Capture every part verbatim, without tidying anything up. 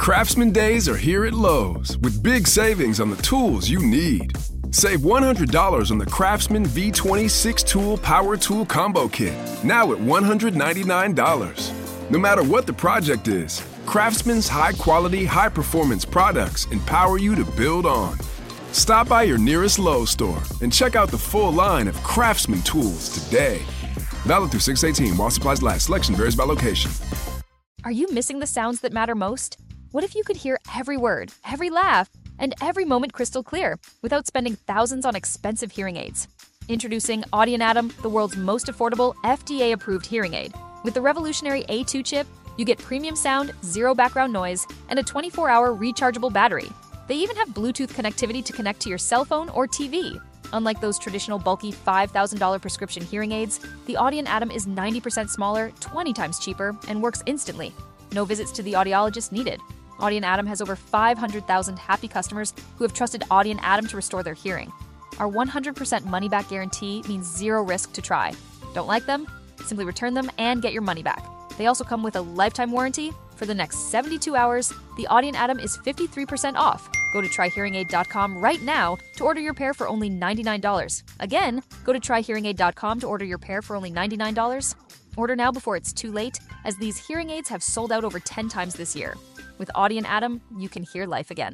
Craftsman Days are here at Lowe's with big savings on the tools you need. Save one hundred dollars on the Craftsman V twenty-six tool Power Tool Combo Kit, now at one hundred ninety-nine dollars. No matter what the project is, Craftsman's high-quality, high-performance products empower you to build on. Stop by your nearest Lowe's store and check out the full line of Craftsman tools today. Valid through six eighteen while supplies last. Selection varies by location. Are you missing the sounds that matter most? What if you could hear every word, every laugh, and every moment crystal clear without spending thousands on expensive hearing aids? Introducing Audient Atom, the world's most affordable F D A-approved hearing aid. With the revolutionary A two chip, you get premium sound, zero background noise, and a twenty-four hour rechargeable battery. They even have Bluetooth connectivity to connect to your cell phone or T V. Unlike those traditional bulky five thousand dollars prescription hearing aids, the Audient Atom is ninety percent smaller, twenty times cheaper, and works instantly. No visits to the audiologist needed. Audient Atom has over five hundred thousand happy customers who have trusted Audient Atom to restore their hearing. Our one hundred percent money-back guarantee means zero risk to try. Don't like them? Simply return them and get your money back. They also come with a lifetime warranty. For the next seventy-two hours, the Audient Atom is fifty-three percent off. Go to try hearing aid dot com right now to order your pair for only ninety-nine dollars. Again, go to try hearing aid dot com to order your pair for only ninety-nine dollars. Order now before it's too late, as these hearing aids have sold out over ten times this year. With Audient Atom, you can hear life again.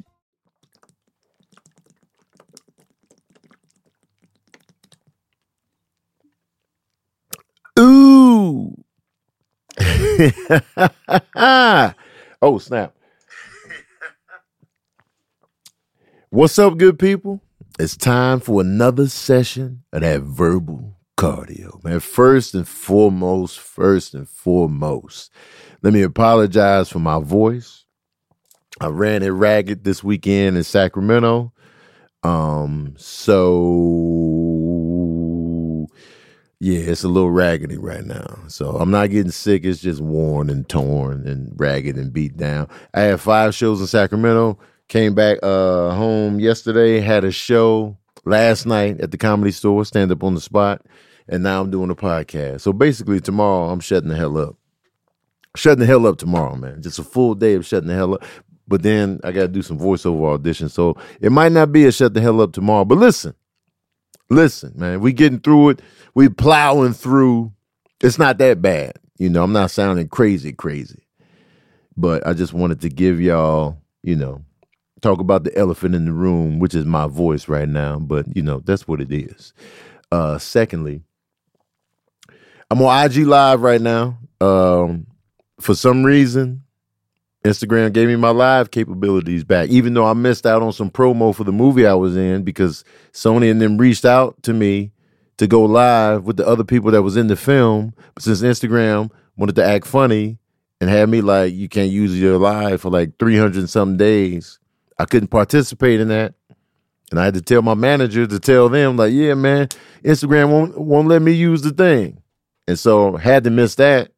Ooh. Oh, snap. What's up, good people? It's time for another session of that verbal cardio. Man, first and foremost, first and foremost, let me apologize for my voice. I ran it ragged this weekend in Sacramento. Um, so yeah, it's a little raggedy right now. So I'm not getting sick. It's just worn and torn and ragged and beat down. I had five shows in Sacramento. Came back uh, home yesterday. Had a show last night at the Comedy Store, stand up on the spot. And now I'm doing a podcast. So basically tomorrow I'm shutting the hell up. Shutting the hell up tomorrow, man. Just a full day of shutting the hell up. But then I got to do some voiceover auditions. So it might not be a shut the hell up tomorrow. But listen, listen, man, we getting through it. We plowing through. It's not that bad. You know, I'm not sounding crazy, crazy. But I just wanted to give y'all, you know, talk about the elephant in the room, which is my voice right now. But, you know, that's what it is. Uh, secondly, I'm on I G Live right now. Um, for some reason, Instagram gave me my live capabilities back, even though I missed out on some promo for the movie I was in because Sony and them reached out to me to go live with the other people that was in the film. But since Instagram wanted to act funny and had me like, you can't use your live for like three hundred and something days, I couldn't participate in that. And I had to tell my manager to tell them like, yeah, man, Instagram won't, won't let me use the thing. And so had to miss that.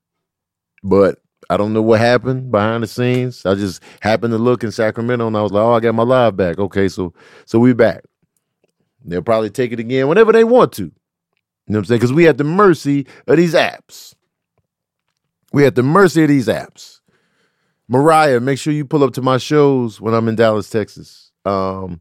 But I don't know what happened behind the scenes. I just happened to look in Sacramento and I was like, oh, I got my live back. Okay, so so we back. They'll probably take it again whenever they want to. You know what I'm saying? Because we at the mercy of these apps. We at the mercy of these apps. Mariah, make sure you pull up to my shows when I'm in Dallas, Texas. Um,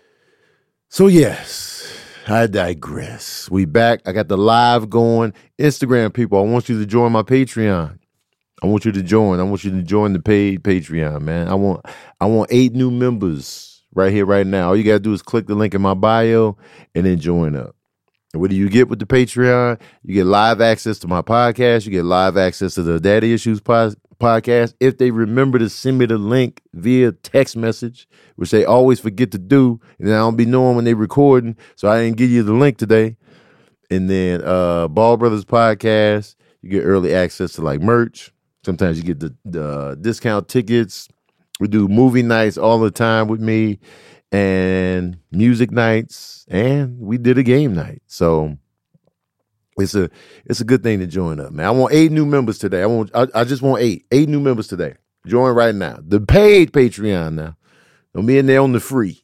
so yes, I digress. We back. I got the live going. Instagram people, I want you to join my Patreon. I want you to join. I want you to join the paid Patreon, man. I want I want eight new members right here, right now. All you got to do is click the link in my bio and then join up. And what do you get with the Patreon? You get live access to my podcast. You get live access to the Daddy Issues po- podcast. If they remember to send me the link via text message, which they always forget to do, and I don't be knowing when they recording, so I didn't give you the link today. And then uh, Ball Brothers podcast, you get early access to like merch. Sometimes you get the, the discount tickets. We do movie nights all the time with me and music nights, and we did a game night. So it's a it's a good thing to join up, man. I want eight new members today. I want I, I just want eight. Eight new members today. Join right now. The paid Patreon now. Don't be in there on the free.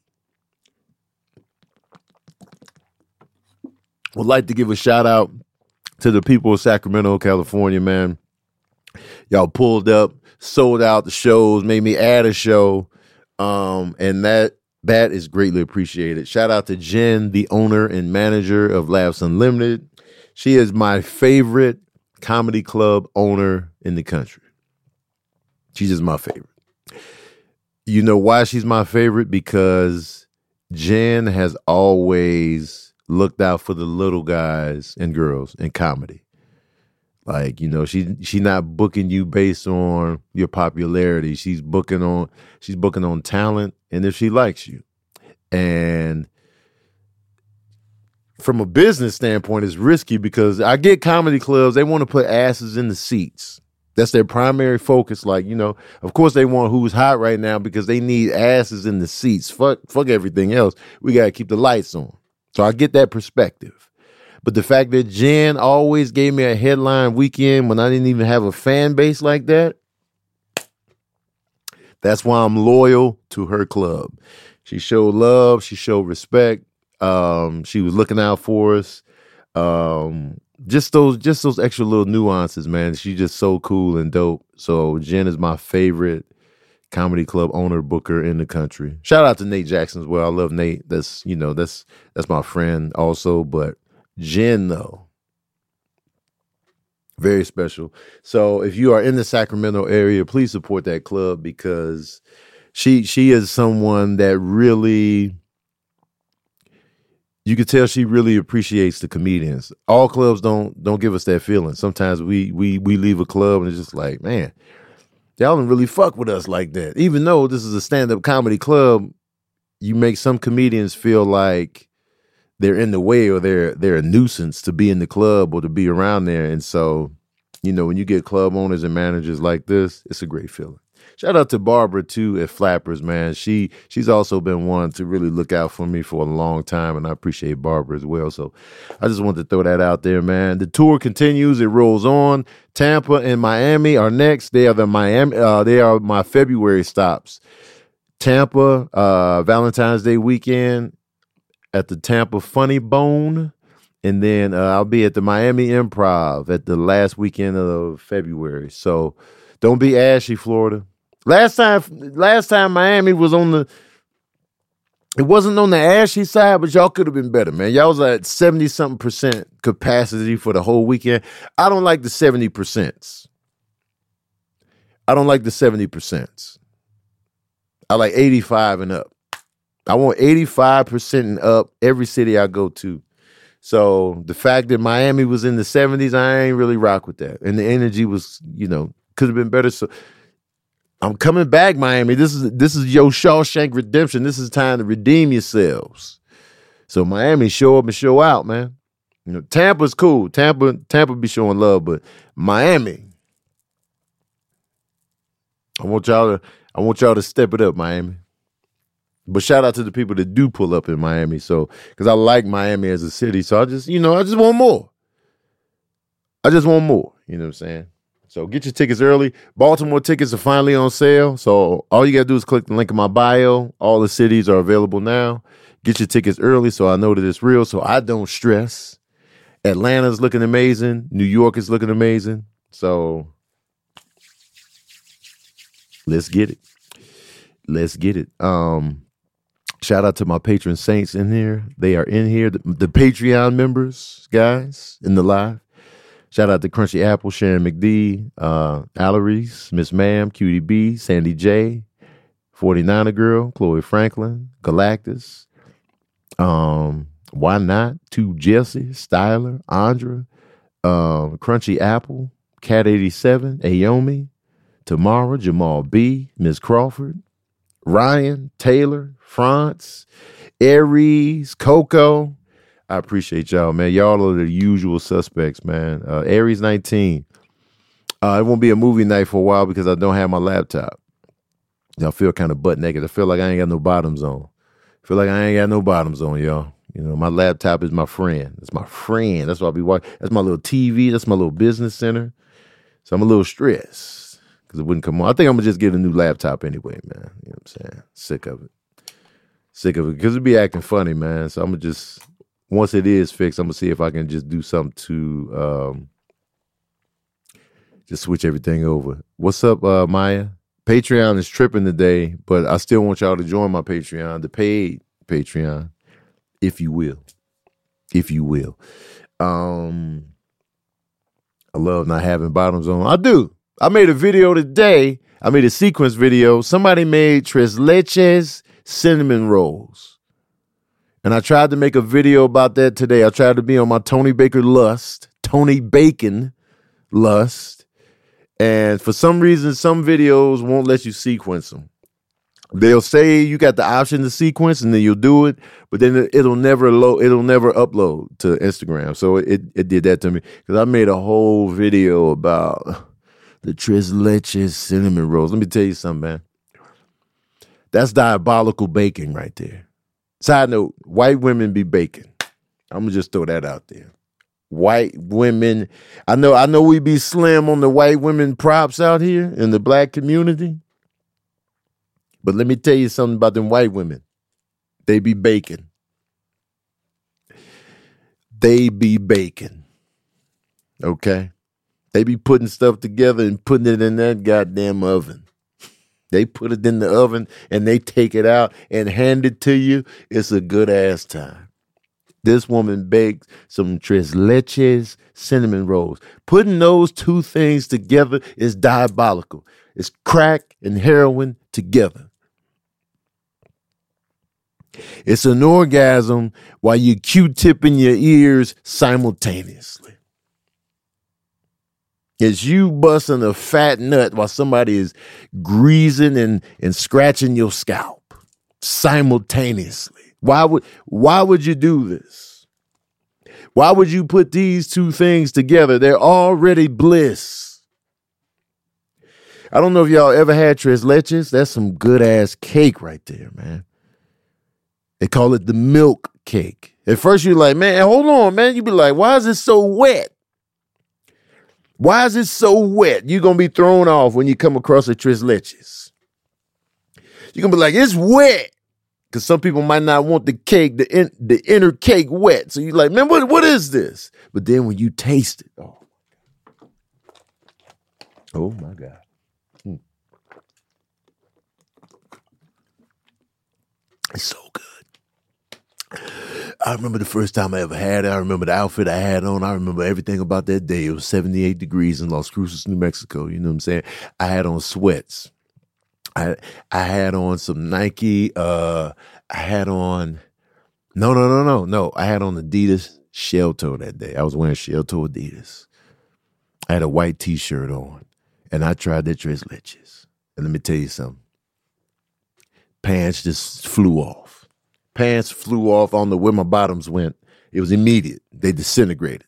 Would like to give a shout out to the people of Sacramento, California, man. Y'all pulled up, sold out the shows, made me add a show. Um, and that that is greatly appreciated. Shout out to Jen, the owner and manager of Laughs Unlimited. She is my favorite comedy club owner in the country. She's just my favorite. You know why she's my favorite? Because Jen has always looked out for the little guys and girls in comedy. Like, you know, she she's not booking you based on your popularity. She's booking on she's booking on talent and if she likes you. And from a business standpoint, it's risky because I get comedy clubs, they want to put asses in the seats. That's their primary focus. Like, you know, of course they want who's hot right now because they need asses in the seats. Fuck, fuck everything else. We got to keep the lights on. So I get that perspective. But the fact that Jen always gave me a headline weekend when I didn't even have a fan base like that, that's why I'm loyal to her club. She showed love. She showed respect. Um, she was looking out for us. Um, just those, just those extra little nuances, man. She's just so cool and dope. So Jen is my favorite comedy club owner, booker in the country. Shout out to Nate Jackson as well. I love Nate. That's, you know, that's, that's my friend also, but Jen though, very special. So if you are in the Sacramento area, please support that club because she, she is someone that really, you could tell she really appreciates the comedians. All clubs don't don't give us that feeling. Sometimes we we we leave a club and it's just like, man, y'all don't really fuck with us like that. Even though this is a stand-up comedy club, you make some comedians feel like they're in the way or they're they're a nuisance to be in the club or to be around there. And so, you know, when you get club owners and managers like this, it's a great feeling. Shout out to Barbara, too, at Flappers, man. She She's also been one to really look out for me for a long time, and I appreciate Barbara as well. So I just wanted to throw that out there, man. The tour continues. It rolls on. Tampa and Miami are next. They are the Miami. Uh, they are my February stops. Tampa, uh, Valentine's Day weekend at the Tampa Funny Bone. And then uh, I'll be at the Miami Improv at the last weekend of February. So don't be ashy, Florida. Last time, last time Miami was on the, it wasn't on the ashy side, but y'all could have been better, man. Y'all was at seventy something percent capacity for the whole weekend. I don't like the seventy percents. I don't like the seventy percents. I like eighty-five and up. I want eighty-five percent and up every city I go to. So the fact that Miami was in the seventies, I ain't really rock with that. And the energy was, you know, could have been better. So I'm coming back, Miami. This is this is your Shawshank Redemption. This is time to redeem yourselves. So Miami, show up and show out, man. You know, Tampa's cool. Tampa, Tampa be showing love, but Miami, I want y'all to, I want y'all to step it up, Miami. But shout out to the people that do pull up in Miami. So, because I like Miami as a city, so I just, you know, I just want more. I just want more. You know what I'm saying? So get your tickets early. Baltimore tickets are finally on sale. So all you got to do is click the link in my bio. All the cities are available now. Get your tickets early so I know that it's real so I don't stress. Atlanta's looking amazing. New York is looking amazing. So let's get it. Let's get it. Um, shout out to my patron saints in here. They are in here. The, the Patreon members, guys, in the live. Shout out to Crunchy Apple, Sharon McD, uh, Alleries, Miss Ma'am, Cutie B, Sandy J, forty-niner Girl, Chloe Franklin, Galactus, um, Why Not, To Jesse, Styler, Andra, um, Crunchy Apple, Cat eighty-seven, Ayomi, Tamara, Jamal B, Miss Crawford, Ryan, Taylor, France, Aries, Coco. I appreciate y'all, man. Y'all are the usual suspects, man. Uh, Aries nineteen. Uh, it won't be a movie night for a while because I don't have my laptop. I feel kind of butt naked. I feel like I ain't got no bottoms on. I feel like I ain't got no bottoms on, y'all. You know, my laptop is my friend. It's my friend. That's why I be watching. That's my little T V. That's my little business center. So I'm a little stressed because it wouldn't come on. I think I'm going to just get a new laptop anyway, man. You know what I'm saying? Sick of it. Sick of it because it be acting funny, man. So I'm going to just... Once it is fixed, I'm going to see if I can just do something to um, Just switch everything over. What's up, uh, Maya? Patreon is tripping today, but I still want y'all to join my Patreon, the paid Patreon, if you will. If you will. Um, I love not having bottoms on. I do. I made a video today. I made a sequence video. Somebody made tres leches cinnamon rolls. And I tried to make a video about that today. I tried to be on my Tony Baker Lust, Tony Bacon Lust. And for some reason, some videos won't let you sequence them. They'll say you got the option to sequence and then you'll do it, but then it'll never load, it'll never upload to Instagram. So it, it did that to me because I made a whole video about the tres leches cinnamon rolls. Let me tell you something, man. That's diabolical baking right there. Side note, white women be baking. I'm gonna just throw that out there. White women, I know, I know we be slim on the white women props out here in the black community. But let me tell you something about them white women. They be baking. They be baking. Okay? They be putting stuff together and putting it in that goddamn oven. They put it in the oven and they take it out and hand it to you. It's a good ass time. This woman baked some tres leches cinnamon rolls. Putting those two things together is diabolical. It's crack and heroin together. It's an orgasm while you Q-tipping your ears simultaneously. It's you busting a fat nut while somebody is greasing and, and scratching your scalp simultaneously. Why would why would you do this? Why would you put these two things together? They're already bliss. I don't know if y'all ever had tres leches. That's some good ass cake right there, man. They call it the milk cake. At first you're like, man, hold on, man. You be like, why is it so wet? Why is it so wet? You're going to be thrown off when you come across a tres leches. You're going to be like, it's wet. Because some people might not want the cake, the in, the inner cake wet. So you're like, man, what, what is this? But then when you taste it, oh, oh my God. Hmm. It's so good. I remember the first time I ever had it. I remember the outfit I had on. I remember everything about that day. It was seventy-eight degrees in Las Cruces, New Mexico. You know what I'm saying? I had on sweats. I I had on some Nike. Uh, I had on, no, no, no, no, no. I had on Adidas shell toe that day. I was wearing shell toe Adidas. I had a white T-shirt on, and I tried their tres leches. And let me tell you something. Pants just flew off. Pants flew off. I don't know where my bottoms went. It was immediate. They disintegrated.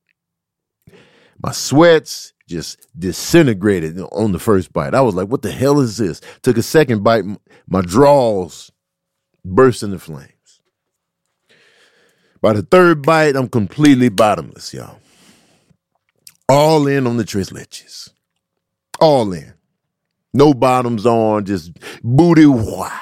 My sweats just disintegrated on the first bite. I was like, what the hell is this? Took a second bite. My drawers burst into flames. By the third bite, I'm completely bottomless, y'all. All in on the tres leches. All in. No bottoms on, just booty wide.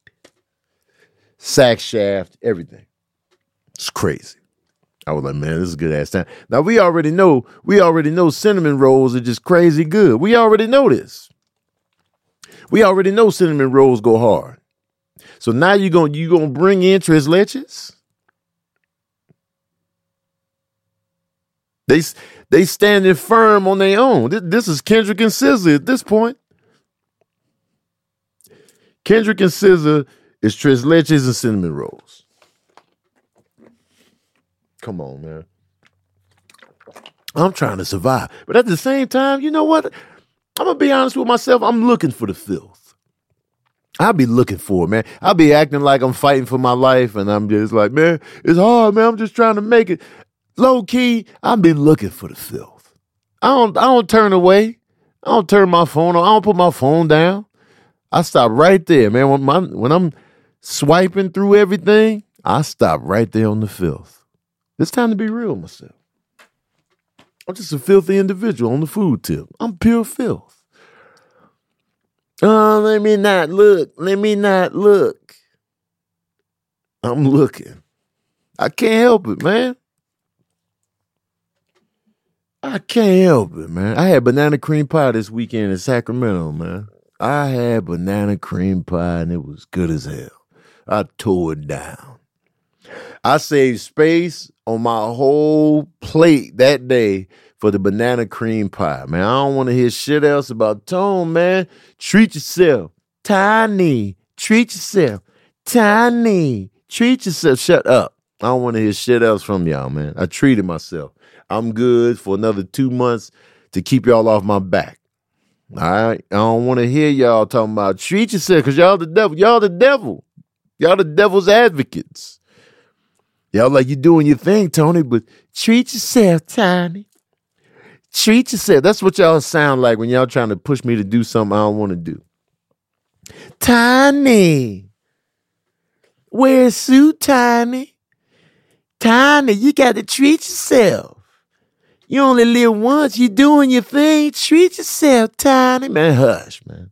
Sack shaft, everything. It's crazy. I was like, man, this is a good ass time. Now we already know, we already know cinnamon rolls are just crazy good. We already know this. We already know cinnamon rolls go hard. So now you're gonna you gonna bring in tres leches? They they standing firm on their own. This, this is Kendrick and S Z A at this point. Kendrick and S Z A is tres leches and cinnamon rolls. Come on, man. I'm trying to survive. But at the same time, you know what? I'm going to be honest with myself. I'm looking for the filth. I'll be looking for it, man. I'll be acting like I'm fighting for my life, and I'm just like, man, it's hard, man. I'm just trying to make it. Low key, I'll be looking for the filth. I don't, I don't turn away. I don't turn my phone on. I don't put my phone down. I stop right there, man. When, my, when I'm swiping through everything, I stop right there on the filth. It's time to be real with myself. I'm just a filthy individual on the food tip. I'm pure filth. Oh, let me not look. Let me not look. I'm looking. I can't help it, man. I can't help it, man. I had banana cream pie this weekend in Sacramento, man. I had banana cream pie, and it was good as hell. I tore it down. I saved space on my whole plate that day for the banana cream pie, man. I don't want to hear shit else about Tone, man. Treat yourself. Tiny. Treat yourself. Tiny. Treat yourself. Shut up. I don't want to hear shit else from y'all, man. I treated myself. I'm good for another two months to keep y'all off my back. All right? I don't want to hear y'all talking about treat yourself because y'all the devil. Y'all the devil. Y'all the devil's advocates. Y'all like you doing your thing, Tony, but treat yourself, Tiny. Treat yourself. That's what y'all sound like when y'all trying to push me to do something I don't want to do. Tiny. Wear a suit, Tiny. Tiny, you got to treat yourself. You only live once. You doing your thing. Treat yourself, Tiny. Man, hush, man.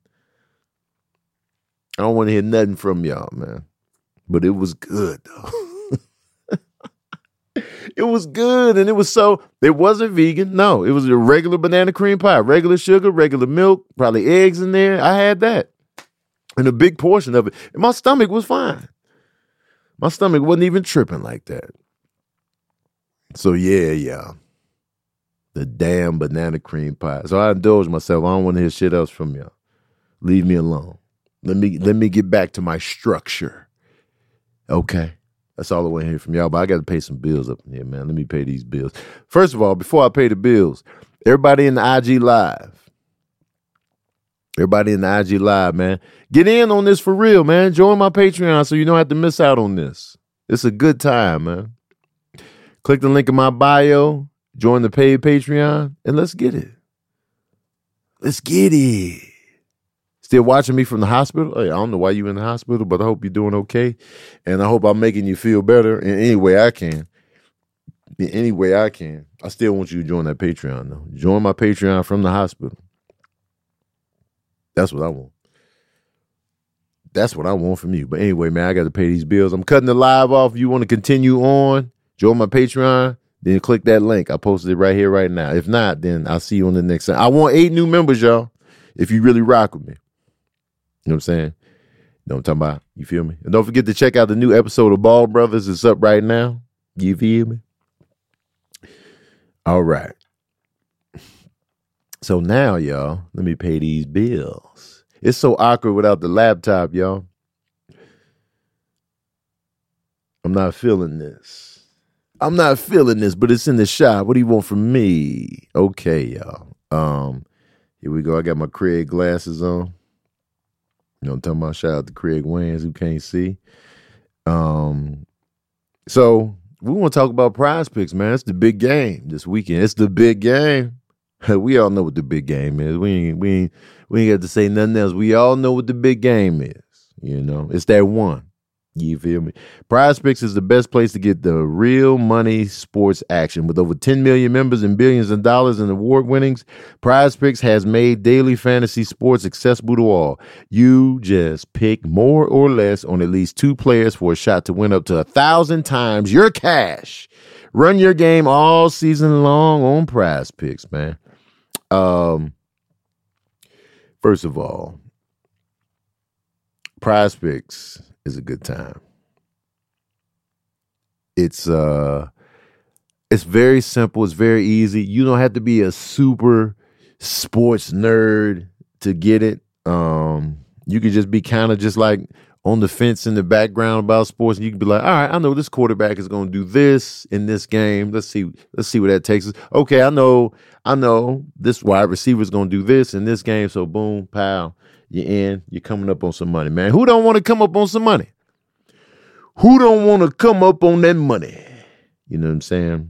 I don't want to hear nothing from y'all, man. But it was good, though. It was good, and it was so, it wasn't vegan. No, it was a regular banana cream pie, regular sugar, regular milk, probably eggs in there. I had that. And a big portion of it. And my stomach was fine. My stomach wasn't even tripping like that. So, yeah, yeah. The damn banana cream pie. So I indulged myself. I don't want to hear shit else from y'all. Leave me alone. Let me let me get back to my structure. Okay. That's all I want to hear from y'all. But I got to pay some bills up in here, man. Let me pay these bills. First of all, before I pay the bills, everybody in the I G Live. Everybody in the I G Live, man. Get in on this for real, man. Join my Patreon so you don't have to miss out on this. It's a good time, man. Click the link in my bio. Join the paid Patreon. And let's get it. Let's get it. Still watching me from the hospital? Hey, I don't know why you in the hospital, but I hope you're doing okay. And I hope I'm making you feel better in any way I can. In any way I can. I still want you to join that Patreon, though. Join my Patreon from the hospital. That's what I want. That's what I want from you. But anyway, man, I got to pay these bills. I'm cutting the live off. If you want to continue on, join my Patreon, then click that link. I posted it right here, right now. If not, then I'll see you on the next time. I want eight new members, y'all, if you really rock with me. You know what I'm saying? You know what I'm talking about? You feel me? And don't forget to check out the new episode of Ball Brothers. It's up right now. You feel me? All right. So now, y'all, let me pay these bills. It's so awkward without the laptop, y'all. I'm not feeling this. I'm not feeling this, but it's in the shop. What do you want from me? Okay, y'all. Um, here we go. I got my Craig glasses on. You know what I'm talking about? Shout out to Craig Wayans who can't see. Um, so we want to talk about Prize Picks, man. It's the big game this weekend. It's the big game. We all know what the big game is. We ain't we ain't we ain't got to say nothing else. We all know what the big game is. You know, it's that one. You feel me? Prize Picks is the best place to get the real money sports action. With over ten million members and billions of dollars in award winnings, Prize Picks has made daily fantasy sports accessible to all. You just pick more or less on at least two players for a shot to win up to a thousand times your cash. Run your game all season long on Prize Picks, man. Um, first of all, Prize Picks is a good time. It's uh it's very simple, it's very easy. You don't have to be a super sports nerd to get it. Um, you could just be kind of just like on the fence in the background about sports, and you can be like, all right, I know this quarterback is gonna do this in this game. Let's see, let's see where that takes us. Okay, I know, I know this wide receiver is gonna do this in this game, so boom, pow. You're in, you're coming up on some money, man. Who don't want to come up on some money? Who don't want to come up on that money? You know what I'm saying?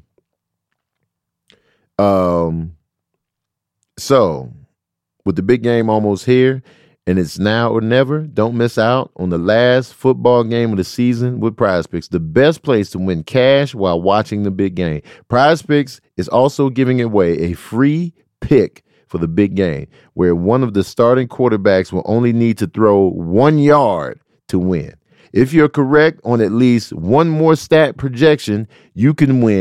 Um, so, with the big game almost here, and it's now or never, don't miss out on the last football game of the season with Prize Picks, the best place to win cash while watching the big game. Prize Picks is also giving away a free pick for the big game, where one of the starting quarterbacks will only need to throw one yard to win. If you're correct on at least one more stat projection, you can win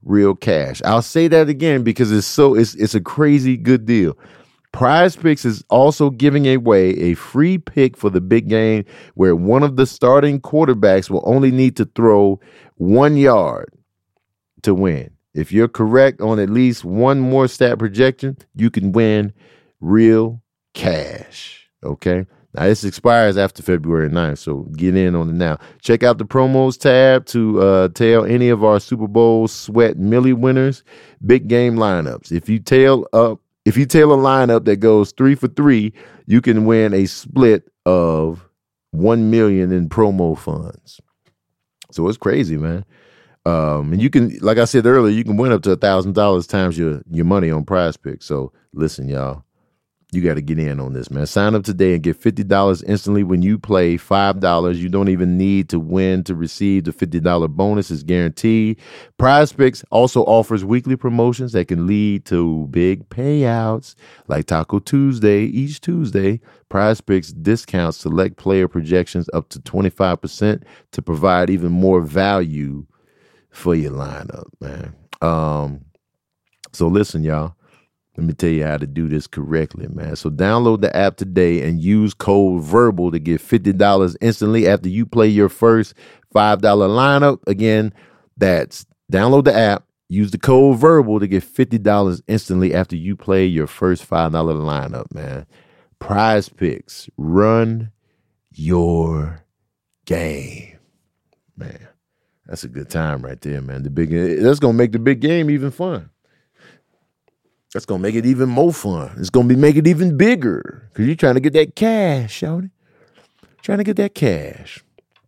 real cash. I'll say that again because it's so it's it's a crazy good deal. Prize Picks is also giving away a free pick for the big game where one of the starting quarterbacks will only need to throw one yard to win. If you're correct on at least one more stat projection, you can win real cash. Okay? Now, this expires after February ninth, so get in on it now. Check out the promos tab to uh, tell any of our Super Bowl Sweat Millie winners big game lineups. If you tail up, if you tail a lineup that goes three for three, you can win a split of one million in promo funds. So it's crazy, man. Um, and you can, like I said earlier, you can win up to a thousand dollars times your your money on Prize Picks. So listen, y'all. You got to get in on this, man. Sign up today and get fifty dollars instantly when you play five dollars. You don't even need to win to receive the fifty dollars bonus. It's guaranteed. Prize Picks also offers weekly promotions that can lead to big payouts like Taco Tuesday. Each Tuesday, Prize Picks discounts select player projections up to twenty-five percent to provide even more value for your lineup, man. Um, so listen, y'all. Let me tell you how to do this correctly, man. So download the app today and use code VERBAL to get fifty dollars instantly after you play your first five dollars lineup. Again, that's download the app, use the code VERBAL to get fifty dollars instantly after you play your first five dollars lineup, man. Prize Picks, run your game, man. That's a good time right there, man. The big that's gonna make the big game even fun. That's going to make it even more fun. It's going to be make it even bigger because you're trying to get that cash, shawty. Trying to get that cash.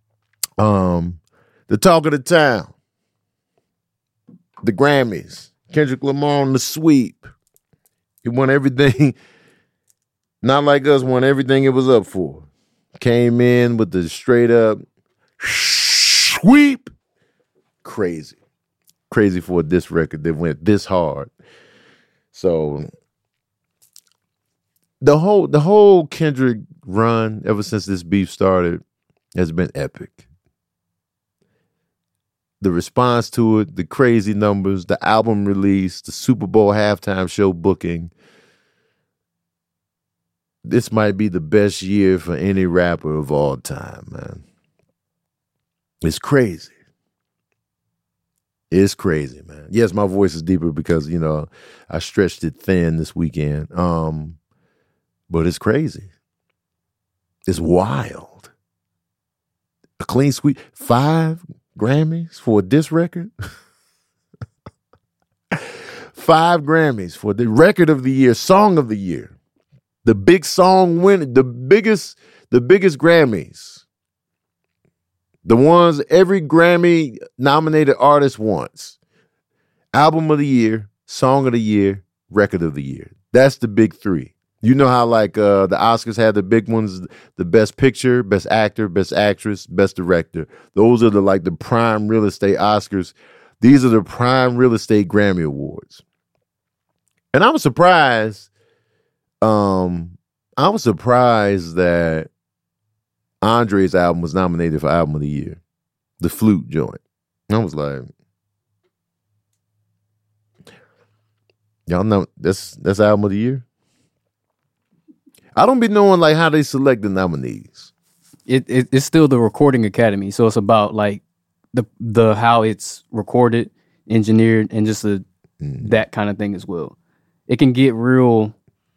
Um, the talk of the town. The Grammys. Kendrick Lamar on the sweep. He won everything. Not like us, won everything it was up for. Came in with the straight up sweep. Crazy. Crazy for this record that went this hard. So the whole the whole Kendrick run ever since this beef started has been epic. The response to it, the crazy numbers, the album release, the Super Bowl halftime show booking. This might be the best year for any rapper of all time, man. It's crazy. It's crazy, man. Yes, my voice is deeper because, you know, I stretched it thin this weekend. Um, but it's crazy. It's wild. A clean sweep. Five Grammys for a diss record. Five Grammys for the record of the year, song of the year. The big song win, the biggest, the biggest Grammys. The ones every Grammy nominated artist wants. Album of the year, song of the year, record of the year. That's the big three. You know how like uh, the Oscars had the big ones, the best picture, best actor, best actress, best director. Those are the like the prime real estate Oscars. These are the prime real estate Grammy Awards. And I was surprised. Um, I was surprised that Andre's album was nominated for Album of the Year, the Flute joint. I was like, y'all know that's that's Album of the Year? I don't be knowing like how they select the nominees. It, it it's still the Recording Academy, so it's about like the the how it's recorded, engineered, and just a, mm. that kind of thing as well. It can get real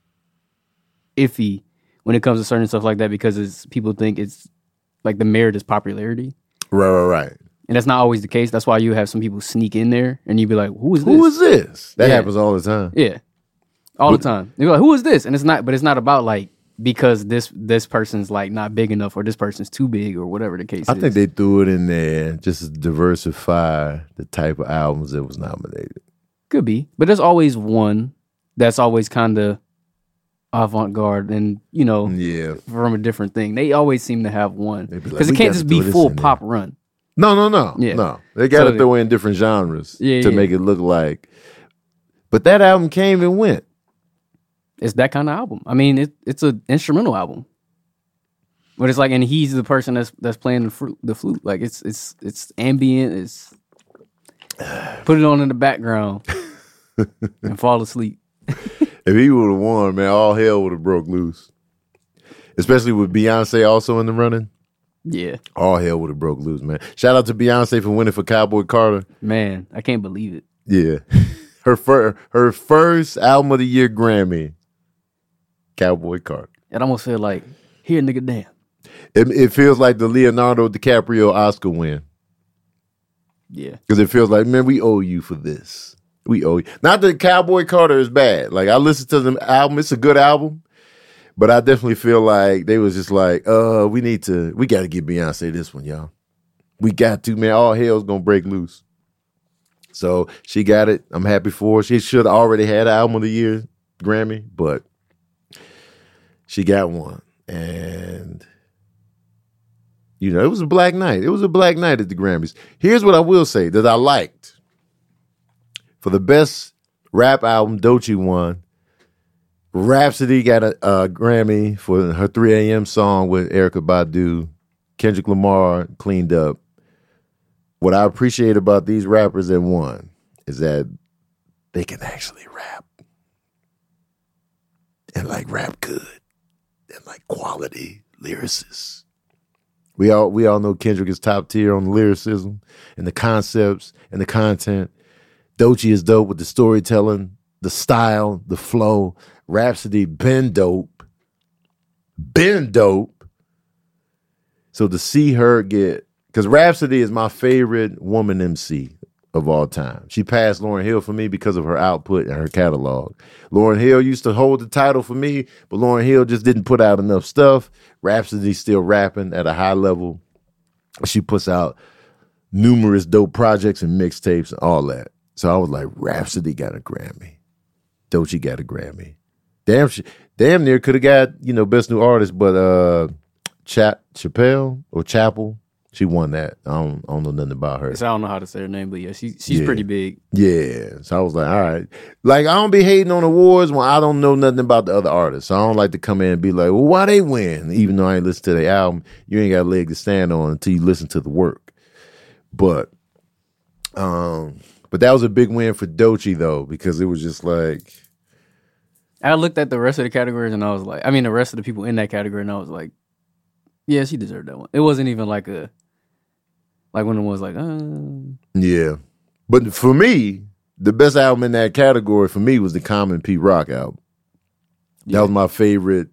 iffy when it comes to certain stuff like that because it's people think it's like the merit is popularity. Right, right, right. And that's not always the case. That's why you have some people sneak in there and you be like, who is this? Who is this? That yeah. happens all the time. Yeah. All but, the time. You're like, who is this? And it's not, but it's not about like, because this this person's like not big enough or this person's too big or whatever the case I is. I think they threw it in there just to diversify the type of albums that was nominated. Could be. But there's always one that's always kind of avant-garde and, you know, yeah. from a different thing. They always seem to have one. Because like, it can't just be full pop there. Run. No, no, no. Yeah. No. They got to so, throw in different genres yeah, to yeah. make it look like. But that album came and went. It's that kind of album. I mean, it, it's an instrumental album. But it's like, and he's the person that's that's playing the, fruit, the flute. Like, it's it's it's ambient. It's Put it on in the background and fall asleep. If he would have won, man, all hell would have broke loose. Especially with Beyonce also in the running. Yeah. All hell would have broke loose, man. Shout out to Beyonce for winning for Cowboy Carter. Man, I can't believe it. Yeah. Her fir- her first album of the year Grammy, Cowboy Carter. It almost felt like, here, nigga, damn. It, it feels like the Leonardo DiCaprio Oscar win. Yeah. Because it feels like, man, we owe you for this. We owe you. Not that Cowboy Carter is bad. Like, I listened to the album. It's a good album. But I definitely feel like they was just like, uh, we need to, we got to give Beyonce this one, y'all. We got to, man. All hell's going to break loose. So she got it. I'm happy for her. She should have already had Album of the Year Grammy, but she got one. And, you know, it was a black night. It was a black night at the Grammys. Here's what I will say that I liked. For the best rap album, Doechii won. Rhapsody got a, a Grammy for her three a.m. song with Erykah Badu. Kendrick Lamar cleaned up. What I appreciate about these rappers that won is that they can actually rap. And like rap good. And like quality lyricists. We all we all know Kendrick is top tier on the lyricism and the concepts and the content. Doechii is dope with the storytelling, the style, the flow. Rhapsody been dope. Been dope. So to see her get, because Rhapsody is my favorite woman M C of all time. She passed Lauryn Hill for me because of her output and her catalog. Lauryn Hill used to hold the title for me, but Lauryn Hill just didn't put out enough stuff. Rhapsody's still rapping at a high level. She puts out numerous dope projects and mixtapes and all that. So I was like, Rhapsody got a Grammy. Doechii got a Grammy. Damn, she, damn near could have got, you know, Best New Artist, but uh, Chap Chappelle or Chapel, she won that. I don't, I don't know nothing about her. So I don't know how to say her name, but yeah, she, she's yeah. pretty big. Yeah. So I was like, all right. Like, I don't be hating on awards when I don't know nothing about the other artists. So I don't like to come in and be like, well, why they win? Even though I ain't listened to their album, you ain't got a leg to stand on until you listen to the work. But, um, but that was a big win for Doechii, though, because it was just like, I looked at the rest of the categories and I was like, I mean, the rest of the people in that category, and I was like, yeah, she deserved that one. It wasn't even like a, like when it was like, uh. Yeah. But for me, the best album in that category for me was the Common Pete Rock album. That yeah. was my favorite.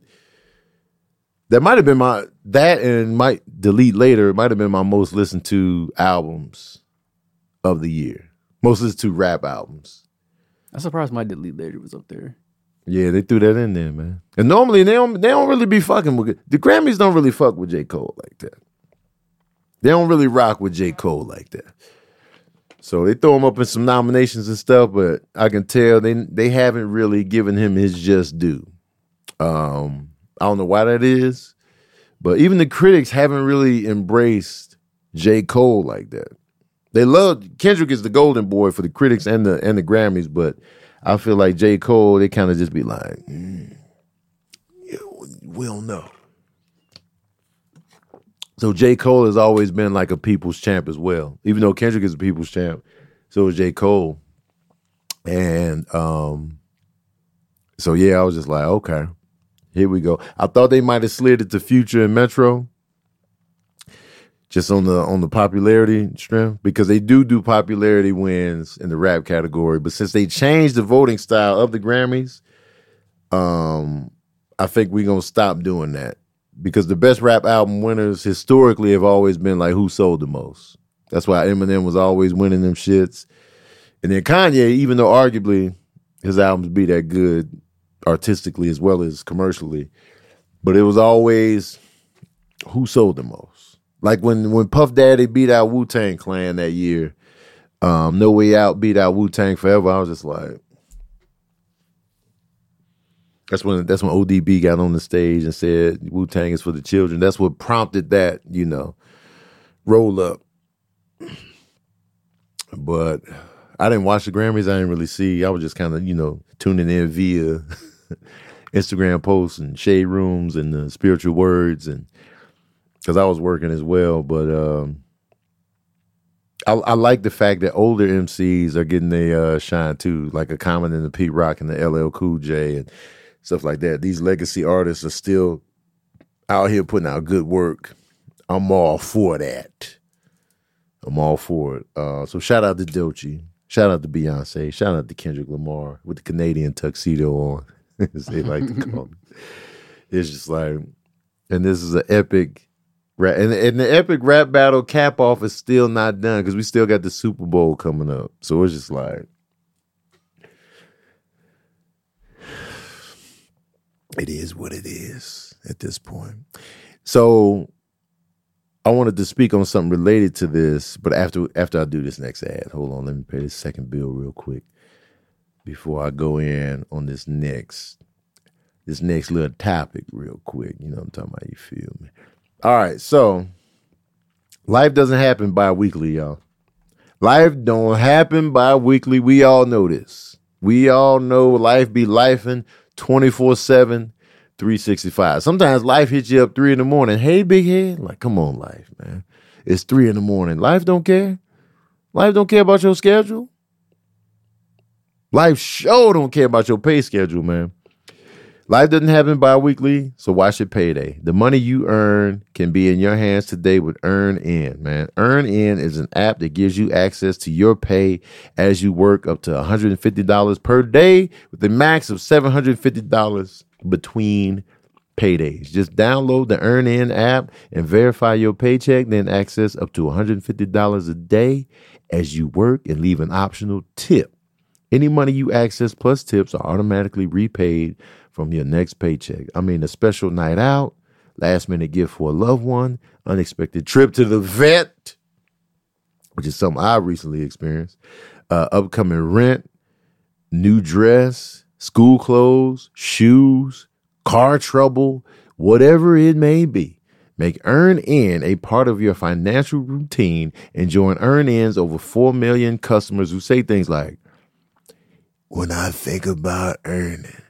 That might have been my, that and might delete later, it might have been my most listened to albums of the year. Most listened to rap albums. I'm surprised my delete later was up there. Yeah, they threw that in there, man. And normally they don't they don't really be fucking with it. The Grammys don't really fuck with J. Cole like that. They don't really rock with J. Cole like that. So they throw him up in some nominations and stuff, but I can tell they they haven't really given him his just due. Um, I don't know why that is, but even the critics haven't really embraced J. Cole like that. They love Kendrick is the golden boy for the critics and the and the Grammys, but I feel like J. Cole, they kind of just be like, mm, yeah, we don't know. So J. Cole has always been like a people's champ as well. Even though Kendrick is a people's champ, so is J. Cole. And um, so, yeah, I was just like, okay, here we go. I thought they might have slid it to Future and Metro just on the on the popularity strength, because they do do popularity wins in the rap category. But since they changed the voting style of the Grammys, um, I think we're going to stop doing that. Because the best rap album winners historically have always been like who sold the most. That's why Eminem was always winning them shits. And then Kanye, even though arguably his albums be that good artistically as well as commercially, but it was always who sold the most. Like when, when Puff Daddy beat out Wu-Tang Clan that year, um, No Way Out beat out Wu-Tang Forever, I was just like, that's when that's when O D B got on the stage and said Wu-Tang is for the children. That's what prompted that, you know, roll up. But I didn't watch the Grammys. I didn't really see. I was just kind of, you know, tuning in via Instagram posts and shade rooms and the spiritual words, and because I was working as well. But um, I, I like the fact that older M Cs are getting their uh, shine too, like a Common and the Pete Rock and the L L Cool J and stuff like that. These legacy artists are still out here putting out good work. I'm all for that. I'm all for it. Uh, so shout out to Doechii. Shout out to Beyonce. Shout out to Kendrick Lamar with the Canadian tuxedo on, as they like to call it. It's just like, and this is an epic rap. And, and the epic rap battle cap off is still not done because we still got the Super Bowl coming up. So it's just like, it is what it is at this point. So I wanted to speak on something related to this, but after after I do this next ad, hold on, let me pay this second bill real quick before I go in on this next this next little topic real quick. You know what I'm talking about, you feel me? All right, so life doesn't happen bi-weekly, y'all. Life don't happen bi-weekly. We all know this. We all know life be lifing twenty-four seven. three sixty-five. Sometimes life hits you up three in the morning. Hey, big head. Like, come on, life, man. It's three in the morning. Life don't care. Life don't care about your schedule. Life sure don't care about your pay schedule, man. Life doesn't happen bi-weekly, so why should payday? The money you earn can be in your hands today with EarnIn, man. EarnIn is an app that gives you access to your pay as you work up to one hundred fifty dollars per day with a max of seven hundred fifty dollars between paydays. Just download the EarnIn app and verify your paycheck, then access up to one hundred fifty dollars a day as you work and leave an optional tip. Any money you access plus tips are automatically repaid from your next paycheck. I mean, a special night out, last minute gift for a loved one, unexpected trip to the vet, which is something I recently experienced, uh, upcoming rent, new dress, school clothes, shoes, car trouble, whatever it may be. Make EarnIn a part of your financial routine and join EarnIn's over four million customers who say things like, when I think about earning,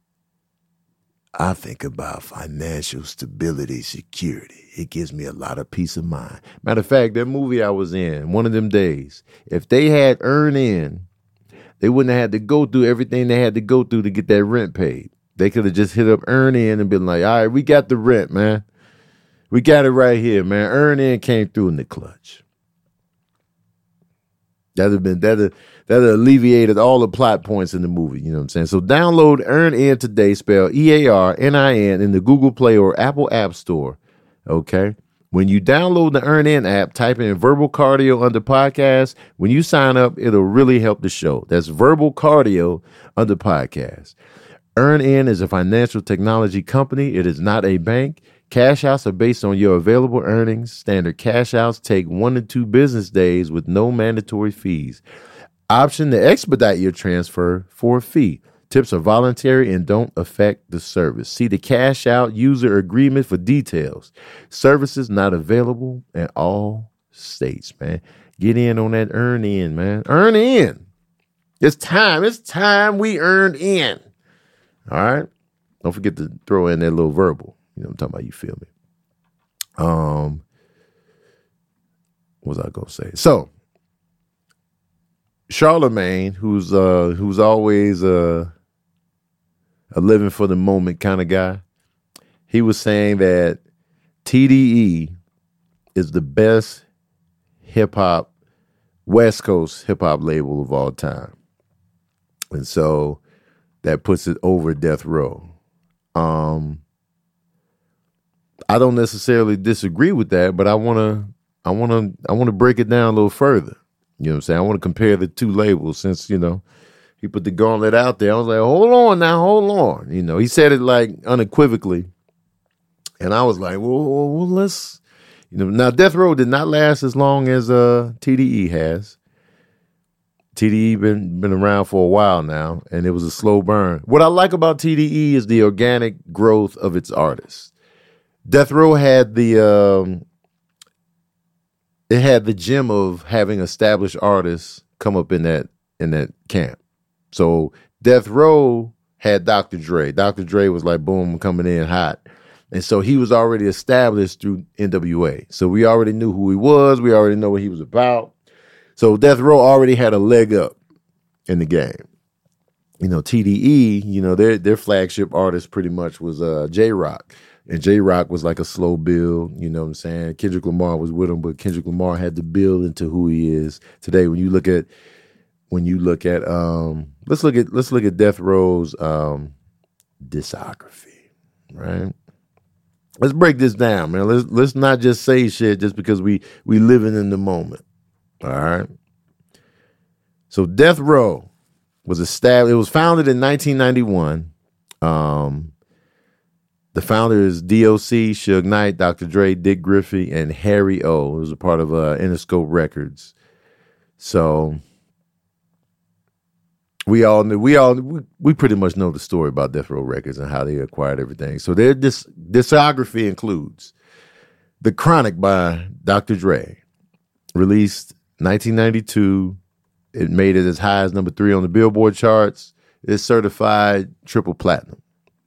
I think about financial stability, security. It gives me a lot of peace of mind. Matter of fact, that movie I was in, one of them days, if they had EarnIn, they wouldn't have had to go through everything they had to go through to get that rent paid. They could have just hit up EarnIn and been like, all right, we got the rent, man. We got it right here, man. EarnIn came through in the clutch. That'd have been, that'd, that'd alleviated all the plot points in the movie. You know what I'm saying? So download EarnIn today, spell E A R N I N, in the Google Play or Apple App Store. Okay? When you download the EarnIn app, type in Verbal Cardio under podcast. When you sign up, it'll really help the show. That's Verbal Cardio under podcast. EarnIn is a financial technology company. It is not a bank. Cash outs are based on your available earnings. Standard cash outs take one to two business days with no mandatory fees. Option to expedite your transfer for a fee. Tips are voluntary and don't affect the service. See the cash out user agreement for details. Services not available in all states, man. Get in on that EarnIn, man. EarnIn. It's time. It's time we earned in. All right. Don't forget to throw in that little verbal. You know what I'm talking about? You feel me? Um, what was I gonna say? So, Charlemagne, who's uh, who's always uh, a living for the moment kind of guy, he was saying that T D E is the best hip hop, West Coast hip hop label of all time, and so that puts it over Death Row. Um. I don't necessarily disagree with that, but I want to, I want to, I want to break it down a little further. You know what I'm saying? I want to compare the two labels since, you know, he put the gauntlet out there. I was like, hold on now, hold on. You know, he said it like unequivocally. And I was like, well, well, well let's, you know, now Death Row did not last as long as uh, T D E has. T D E been, been around for a while now, and it was a slow burn. What I like about T D E is the organic growth of its artists. Death Row had the um, it had the gem of having established artists come up in that in that camp. So Death Row had Doctor Dre. Doctor Dre was like, boom, coming in hot. And so he was already established through N W A. So we already knew who he was. We already know what he was about. So Death Row already had a leg up in the game. You know, T D E, you know, their their flagship artist pretty much was uh, J-Rock. And J-Rock was like a slow build, you know what I'm saying? Kendrick Lamar was with him, but Kendrick Lamar had to build into who he is today. When you look at, when you look at, um, let's look at, let's look at Death Row's um, discography, right? Let's break this down, man. Let's let's not just say shit just because we we living in the moment. All right. So Death Row was established. It was founded in nineteen ninety-one. Um, the founder is D O C, Suge Knight, Doctor Dre, Dick Griffey, and Harry O. It was a part of uh, Interscope Records. So we all knew. We all we, we pretty much know the story about Death Row Records and how they acquired everything. So their dis- discography includes The Chronic by Doctor Dre, released nineteen ninety-two. It made it as high as number three on the Billboard charts. It's certified triple platinum.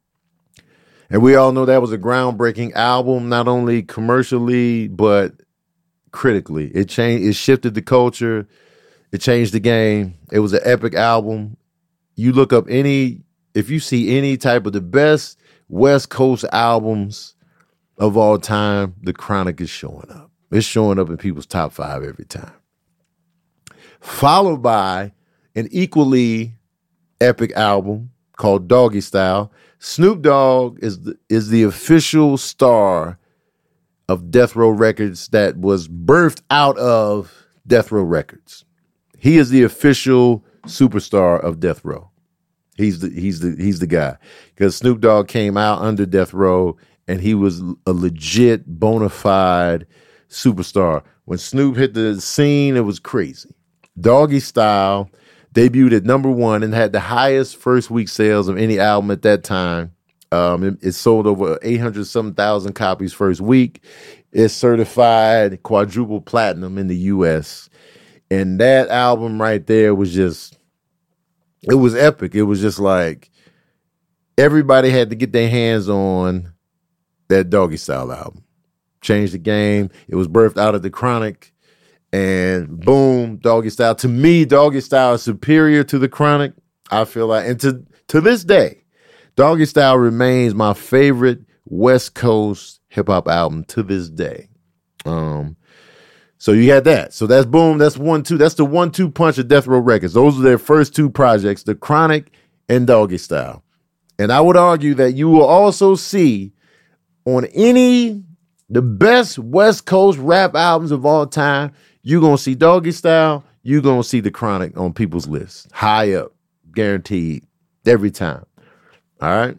And we all know that was a groundbreaking album, not only commercially, but critically. It changed, it shifted the culture. It changed the game. It was an epic album. You look up any, if you see any type of the best West Coast albums of all time, The Chronic is showing up. It's showing up in people's top five every time. Followed by an equally epic album called Doggy Style. Snoop Dogg is the, is the official star of Death Row Records that was birthed out of Death Row Records. He is the official superstar of Death Row. He's the he's the he's the guy, because Snoop Dogg came out under Death Row and he was a legit bona fide superstar. When Snoop hit the scene, it was crazy. Doggy Style debuted at number one and had the highest first week sales of any album at that time. Um, it, it sold over eight hundred some thousand copies first week. It's certified quadruple platinum in the U S. And that album right there was just, it was epic. It was just like everybody had to get their hands on that Doggy Style album. Changed the game. It was birthed out of The Chronic. And boom, Doggy Style. To me, Doggy Style is superior to The Chronic. I feel like, and to, to this day, Doggy Style remains my favorite West Coast hip hop album to this day. Um, so you had that. So that's boom. That's one, two. That's the one, two punch of Death Row Records. Those are their first two projects, The Chronic and Doggy Style. And I would argue that you will also see on any, the best West Coast rap albums of all time, you're going to see Doggy Style, you're going to see The Chronic on people's lists. High up, guaranteed, every time. All right?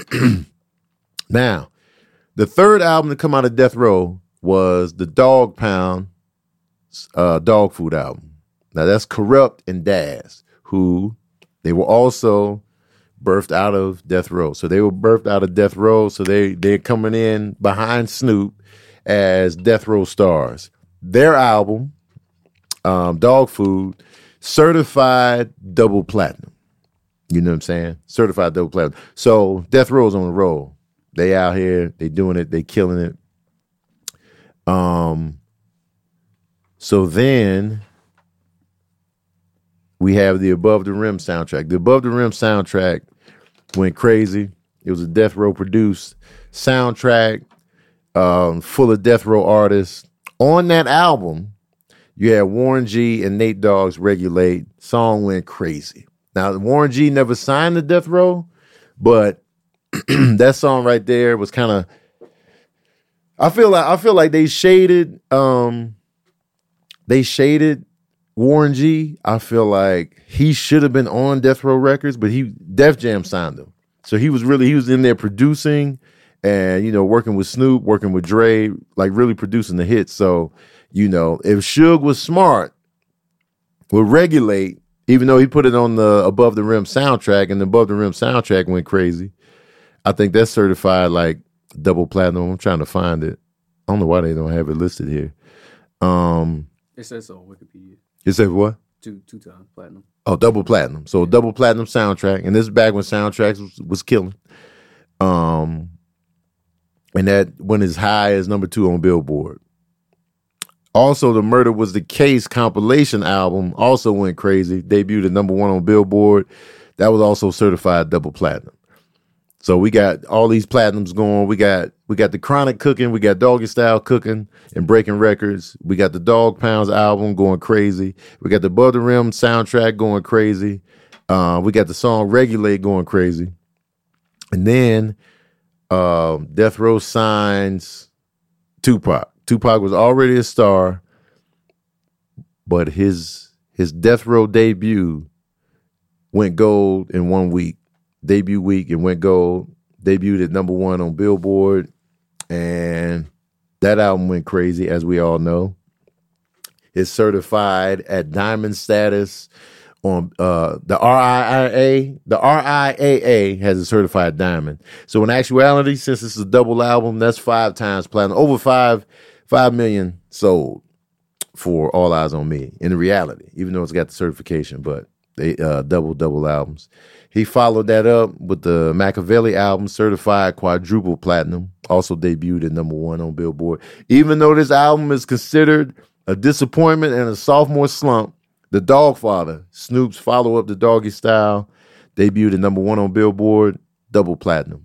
Now, the third album to come out of Death Row was the Dog Pound uh, Dog Food album. Now, that's Corrupt and Daz, who they were also birthed out of Death Row. So they were birthed out of Death Row, so they, they're coming in behind Snoop as Death Row stars. Their album, um, Dog Food, certified double platinum. You know what I'm saying? Certified double platinum. So Death Row's on the roll. They out here, they doing it, they killing it. Um. So then we have the Above the Rim soundtrack. The Above the Rim soundtrack went crazy. It was a Death Row produced soundtrack, um, full of Death Row artists. On that album, you had Warren G and Nate Dogg's Regulate. Song went crazy. Now, Warren G never signed to Death Row, but that song right there was kind of, I feel like I feel like they shaded um they shaded Warren G. I feel like he should have been on Death Row Records, but he Def Jam signed him. So he was really he was in there producing and, you know, working with Snoop, working with Dre, like really producing the hits. So, you know, if Suge was smart, would Regulate, even though he put it on the Above the Rim soundtrack, and the Above the Rim soundtrack went crazy. I think that's certified like double platinum. I'm trying to find it. I don't know why they don't have it listed here. Um, it says so on Wikipedia. It says what? Two two times platinum. Oh, double platinum. So yeah. Double platinum soundtrack, and this is back when soundtracks was, was killing. Um, and that went as high as number two on Billboard. Also, the Murder Was the Case compilation album also went crazy. Debuted at number one on Billboard. That was also certified double platinum. So we got all these platinums going. We got we got the Chronic cooking. We got Doggy Style cooking and breaking records. We got the Dog Pounds album going crazy. We got the Above the Rim soundtrack going crazy. Uh, we got the song Regulate going crazy. And then uh, Death Row signs Tupac. Tupac was already a star, but his his Death Row debut went gold in one week. Debut week, it went gold. Debuted at number one on Billboard, and that album went crazy, as we all know. It's certified at diamond status on uh, the R I A. The R I A A has a certified diamond. So in actuality, since it's a double album, that's five times platinum. Over five, five million sold for All Eyes on Me in reality, even though it's got the certification, but they uh, double, double albums. He followed that up with the Machiavelli album, certified quadruple platinum, also debuted at number one on Billboard. Even though this album is considered a disappointment and a sophomore slump, The Dogfather, Snoop's follow-up to Doggy Style, debuted at number one on Billboard, double platinum.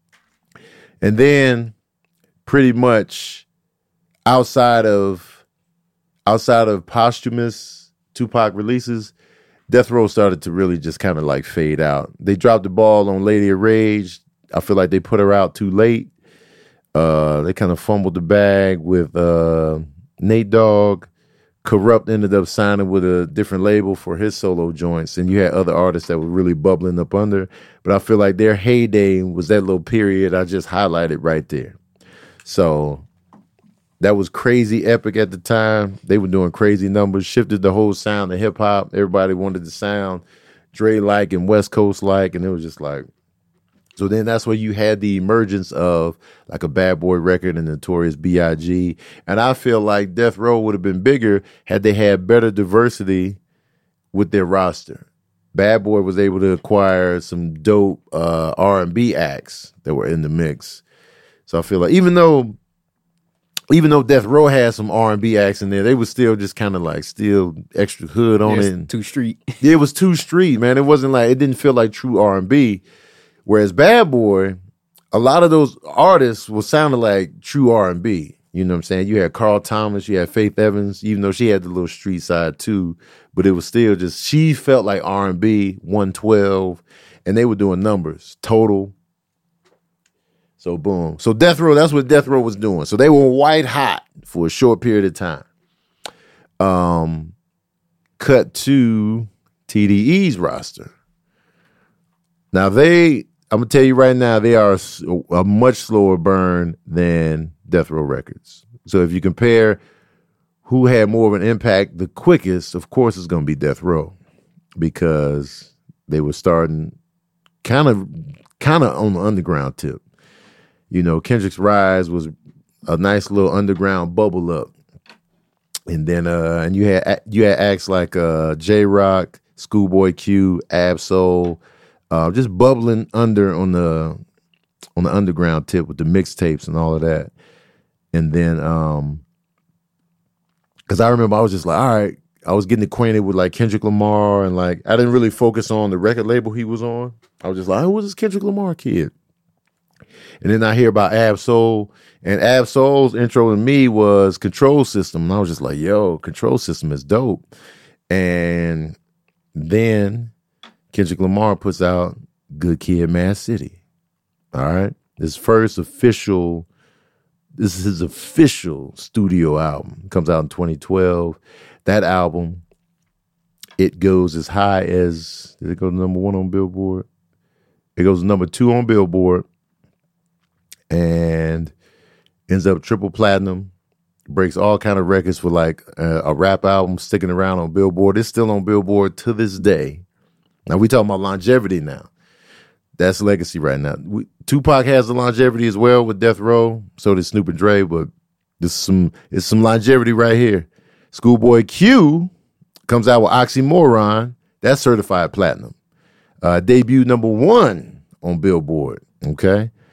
And then, pretty much outside of outside of posthumous Tupac releases, Death Row started to really just kind of like fade out. They dropped the ball on Lady of Rage. I feel like they put her out too late. Uh, they kind of fumbled the bag with uh, Nate Dogg. Corrupt ended up signing with a different label for his solo joints, and you had other artists that were really bubbling up under. But I feel like their heyday was that little period I just highlighted right there. So that was crazy epic at the time. They were doing crazy numbers, shifted the whole sound of hip hop. Everybody wanted to sound Dre-like and West Coast-like, and it was just like, so then that's where you had the emergence of like a Bad Boy record and Notorious B I G. And I feel like Death Row would have been bigger had they had better diversity with their roster. Bad Boy was able to acquire some dope uh, R and B acts that were in the mix. So I feel like even though even though Death Row had some R and B acts in there, they was still just kind of like still extra hood on It's it. too street. Yeah, it was too street, man. It wasn't like, it didn't feel like true R and B. Whereas Bad Boy, a lot of those artists were sounding like true R and B. You know what I'm saying? You had Carl Thomas, you had Faith Evans, even though she had the little street side too, but it was still just, she felt like R and B, one twelve, and they were doing numbers, total. So boom. So Death Row, that's what Death Row was doing. So they were white hot for a short period of time. Um, cut to T D E's roster. Now they, I'm gonna tell you right now, they are a, a much slower burn than Death Row Records. So if you compare who had more of an impact the quickest, of course it's gonna be Death Row, because they were starting kind of kind of on the underground tip. You know, Kendrick's Rise was a nice little underground bubble up, and then uh, and you had you had acts like uh, J Rock, Schoolboy Q, Ab-Soul, uh, just bubbling under on the on the underground tip with the mixtapes and all of that. And then, um, because I remember I was just like, all right, I was getting acquainted with like Kendrick Lamar, and like I didn't really focus on the record label he was on. I was just like, who was this Kendrick Lamar kid? And then I hear about Ab-Soul, and Ab-Soul's intro to me was Control System. And I was just like, yo, Control System is dope. And then Kendrick Lamar puts out Good Kid, Mad City. All right. His first official, this is his official studio album. It comes out in twenty twelve. That album, it goes as high as, did it go to number one on Billboard? It goes to number two on Billboard. And ends up triple platinum, breaks all kind of records for like a, a rap album sticking around on Billboard. It's still on Billboard to this day. Now we talking about longevity now. That's legacy right now. We, Tupac has the longevity as well with Death Row. So did Snoop and Dre, but there's some it's some longevity right here. Schoolboy Q comes out with Oxymoron. That's certified platinum. Uh, debut number one on Billboard. Okay.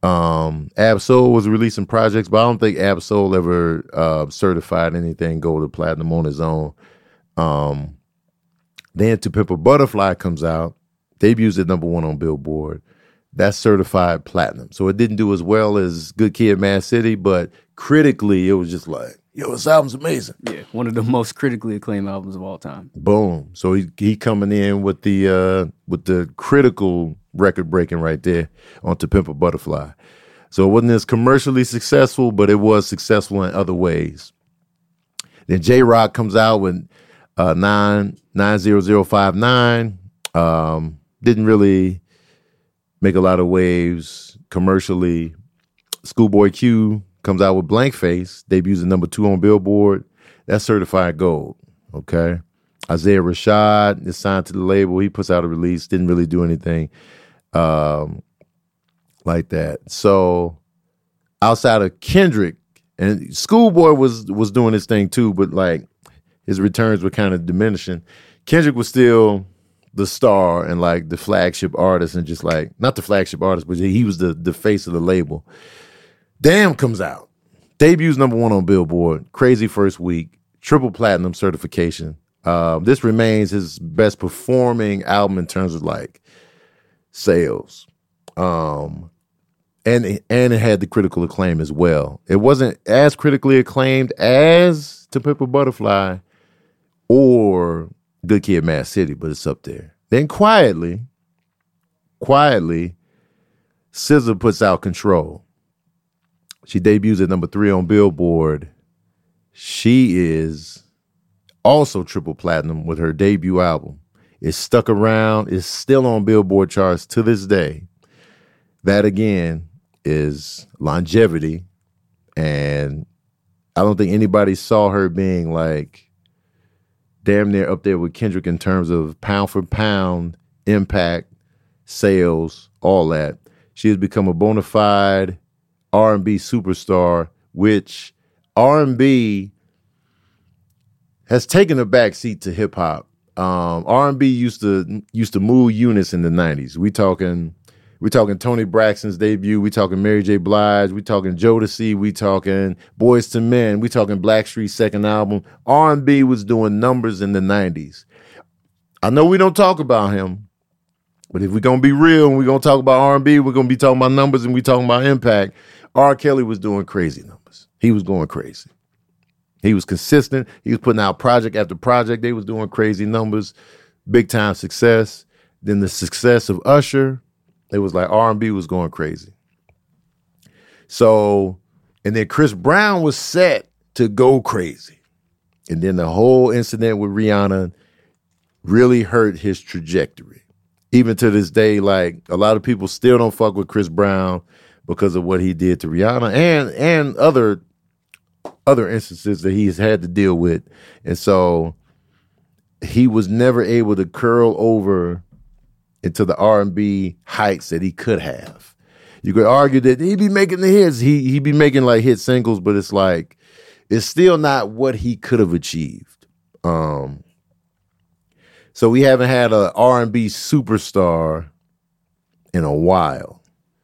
Um, Ab-Soul was releasing projects, but I don't think Ab-Soul ever uh, certified anything gold or platinum on his own. Um, then To Pimp a Butterfly comes out, debuts at number one on Billboard. That's certified platinum. So it didn't do as well as Good Kid, Mad City, but critically, it was just like, yo, this album's amazing. Yeah, one of the most critically acclaimed albums of all time. Boom. So he he coming in with the uh, with the critical record breaking right there on To Pimp a Butterfly. So it wasn't as commercially successful, but it was successful in other ways. Then J-Rock comes out with uh, nine nine zero zero five nine. Um, didn't really make a lot of waves commercially. Schoolboy Q comes out with Blank Face, debuts at number two on Billboard. That's certified gold, okay? Isaiah Rashad is signed to the label. He puts out a release, didn't really do anything um, like that. So outside of Kendrick, and Schoolboy was was doing his thing too, but like his returns were kind of diminishing. Kendrick was still the star and like the flagship artist, and just like, not the flagship artist, but he was the the face of the label. Damn comes out. Debuts number one on Billboard. Crazy first week. Triple platinum certification. Uh, this remains his best performing album in terms of like sales. Um, and, and it had the critical acclaim as well. It wasn't as critically acclaimed as To Pimp a Butterfly or Good Kid, Mad City, but it's up there. Then quietly, quietly, S Z A puts out Control. She debuts at number three on Billboard. She is also triple platinum with her debut album. It's stuck around. It's still on Billboard charts to this day. That, again, is longevity. And I don't think anybody saw her being like damn near up there with Kendrick in terms of pound for pound, impact, sales, all that. She has become a bona fide R and B superstar, which R and B has taken a back seat to hip hop. Um, R and B used to used to move units in the nineties. We talking we talking Toni Braxton's debut. We talking Mary J. Blige. We talking Jodeci. We talking Boyz two Men. We talking Blackstreet's second album. R and B was doing numbers in the nineties. I know we don't talk about him, but if we're gonna be real and we're gonna talk about R and B, we're gonna be talking about numbers and we talking about impact. R. Kelly was doing crazy numbers. He was going crazy. He was consistent. He was putting out project after project. They was doing crazy numbers, big time success. Then the success of Usher, it was like R and B was going crazy. So, and then Chris Brown was set to go crazy. And then the whole incident with Rihanna really hurt his trajectory. Even to this day, like a lot of people still don't fuck with Chris Brown because of what he did to Rihanna and and other other instances that he's had to deal with. And so he was never able to curl over into the R and B heights that he could have. You could argue that he'd be making the hits. He, he'd be making like hit singles, but it's like, it's still not what he could have achieved. Um, so we haven't had an R and B superstar in a while.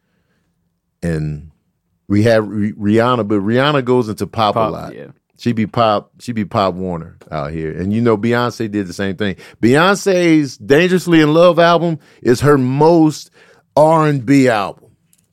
And we have Rihanna, but Rihanna goes into pop, pop a lot. Yeah. She be pop, she be Pop Warner out here. And you know, Beyonce did the same thing. Beyonce's Dangerously in Love album is her most R and B album.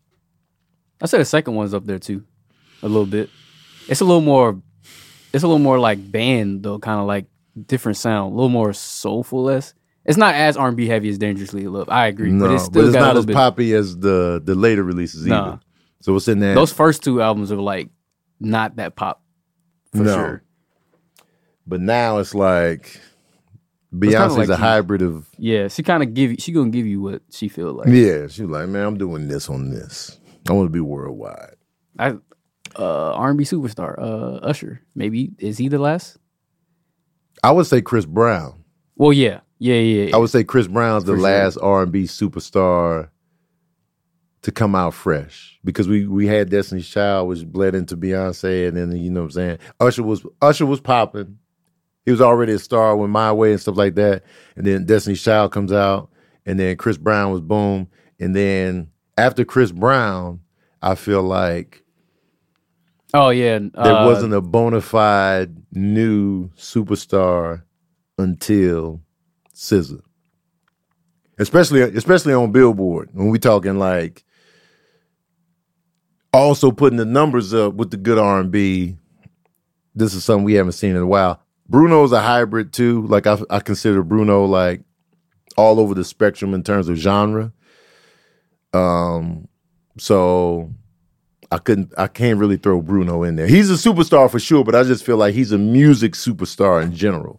I say the second one's up there too, a little bit. It's a little more, it's a little more like band though, kind of like different sound, a little more soulful-less. It's not as R and B heavy as Dangerously in Love. I agree, no, but it's still but it's got not a as bit. poppy as the the later releases Nah. either. So what's in there? Those first two albums are like not that pop for no. sure. But now it's like It's kinda Beyonce's like a you- hybrid of Yeah, she kind of give you, she gonna give you what she feel like. yeah. She's like, man, I'm doing this on this. I want to be worldwide. I uh, R and B superstar uh, Usher. Maybe is he the last? I would say Chris Brown. Well, yeah, yeah, yeah. yeah. I would say Chris Brown's the For sure. last R and B superstar to come out fresh, because we we had Destiny's Child, which bled into Beyonce, and then you know what I'm saying. Usher was Usher was popping. He was already a star with My Way and stuff like that, and then Destiny's Child comes out, and then Chris Brown was boom, and then after Chris Brown, I feel like Oh yeah, uh, there wasn't a bona fide new superstar until S Z A. Especially, especially on Billboard, when we talking like also putting the numbers up with the good R and B. This is something we haven't seen in a while. Bruno's a hybrid too. Like I, I consider Bruno like all over the spectrum in terms of genre. Um, so I couldn't, I can't really throw Bruno in there. He's a superstar for sure, but I just feel like he's a music superstar in general.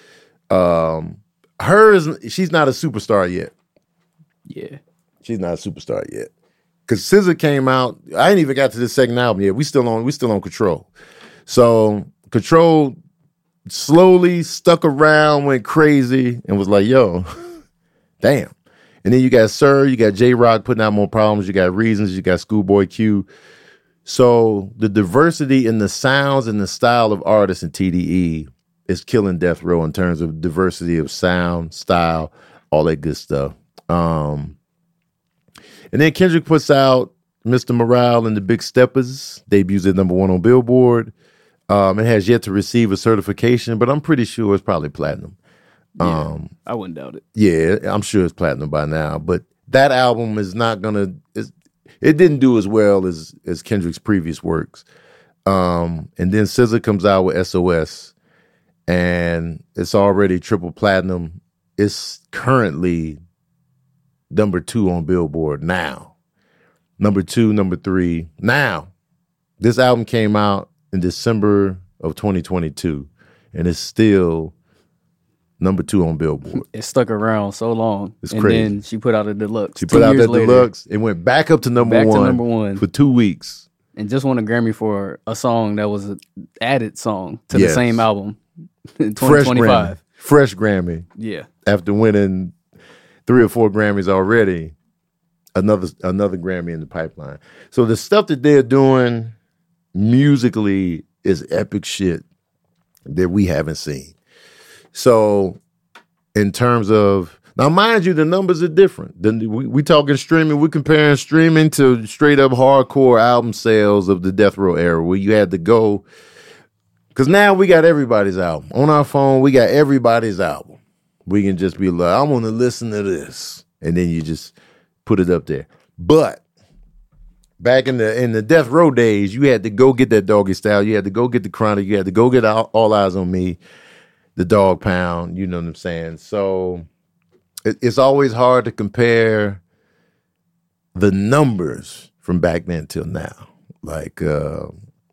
Um. Her is she's not a superstar yet. Yeah, she's not a superstar yet. Cause S Z A came out. I ain't even got to the second album yet. We still on. We still on Control. So Control slowly stuck around, went crazy, and was like, "Yo, damn." And then you got Sir, you got J Rock putting out more problems. You got Reasons. You got Schoolboy Q. So the diversity in the sounds and the style of artists in T D E is killing Death Row in terms of diversity of sound, style, all that good stuff. Um, and then Kendrick puts out Mister Morale and the Big Steppers, debuts at number one on Billboard. Um, it has yet to receive a certification, but I'm pretty sure it's probably platinum. yeah, Um, I wouldn't doubt it. yeah, I'm sure it's platinum by now. But that album is not gonna. It's, it didn't do as well as as Kendrick's previous works. Um, and then S Z A comes out with S O S. And it's already triple platinum. It's currently number two on Billboard now. Number two, number three. Now, this album came out in December of twenty twenty-two, and it's still number two on Billboard. It stuck around so long. It's and crazy. then she put out a deluxe. She put ten out years that later, deluxe. It went back up to number Back to one, number one. for two weeks. and just won a Grammy for a song that was an added song to Yes. the same album in Fresh twenty twenty-five. Grammy. Fresh Grammy. Yeah. After winning three or four Grammys already, another another Grammy in the pipeline. So the stuff that they're doing musically is epic shit that we haven't seen. So in terms of, now mind you, the numbers are different. The, we, we talking streaming, we're comparing streaming to straight up hardcore album sales of the Death Row era where you had to go, because now we got everybody's album. On our phone, we got everybody's album. We can just be like, I want to listen to this. And then you just put it up there. But back in the in the Death Row days, you had to go get that Doggy Style. You had to go get the Chronic. You had to go get All, All Eyes on Me, the Dog Pound. You know what I'm saying? So it, it's always hard to compare the numbers from back then till now. Like uh,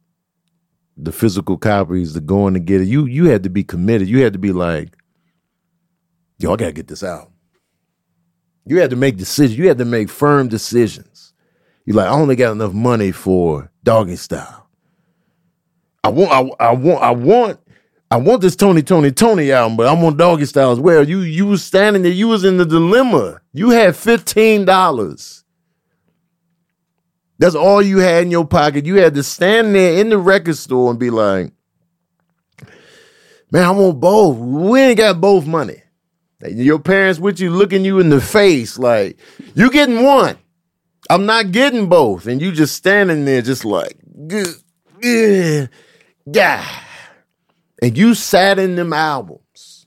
the physical copies, the going to get it. You, you had to be committed. You had to be like, yo, I got to get this out. You had to make decisions. You had to make firm decisions. You're like, I only got enough money for Doggy Style. I want, I, I want, I want, I want this Tony, Tony, Tony album, but I want Doggy Style as well. You, you was standing there. You was in the dilemma. You had fifteen dollars. That's all you had in your pocket. You had to stand there in the record store and be like, man, I want both. We ain't got both money. Your parents with you looking you in the face like, you getting one. I'm not getting both. And you just standing there just like, yeah. And you sat in them albums.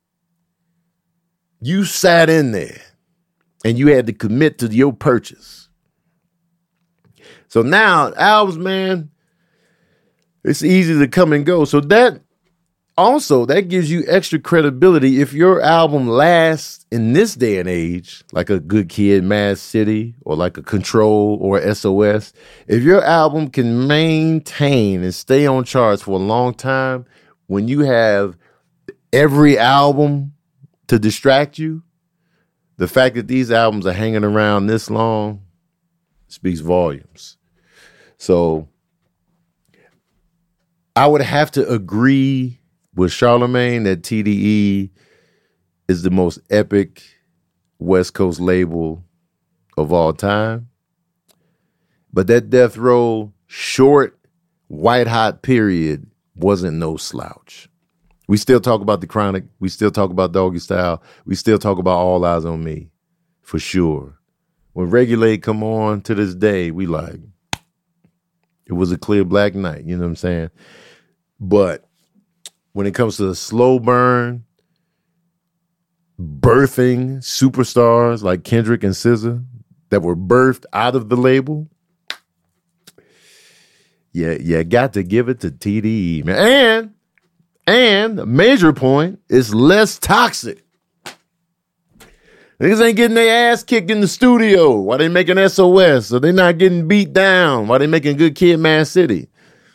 You sat in there. And you had to commit to your purchase. So now, albums, man, it's easy to come and go. So that, also, that gives you extra credibility if your album lasts in this day and age, like a Good Kid, Mad City, or like a Control or S O S. If your album can maintain and stay on charts for a long time, when you have every album to distract you, the fact that these albums are hanging around this long speaks volumes. So I would have to agree with Charlemagne that T D E is the most epic West Coast label of all time. But that Death Row short, white hot period wasn't no slouch. We still talk about the Chronic. We still talk about Doggy Style. We still talk about All Eyes on Me, for sure. When Regulate come on to this day, we like, It was a clear black night. You know what I'm saying? But when it comes to the slow burn, birthing superstars like Kendrick and S Z A that were birthed out of the label, yeah, you got to give it to T D E, man. And and a major point, it's less toxic. Niggas ain't getting their ass kicked in the studio while they making S O S, or they not getting beat down while they making Good Kid, Mad City.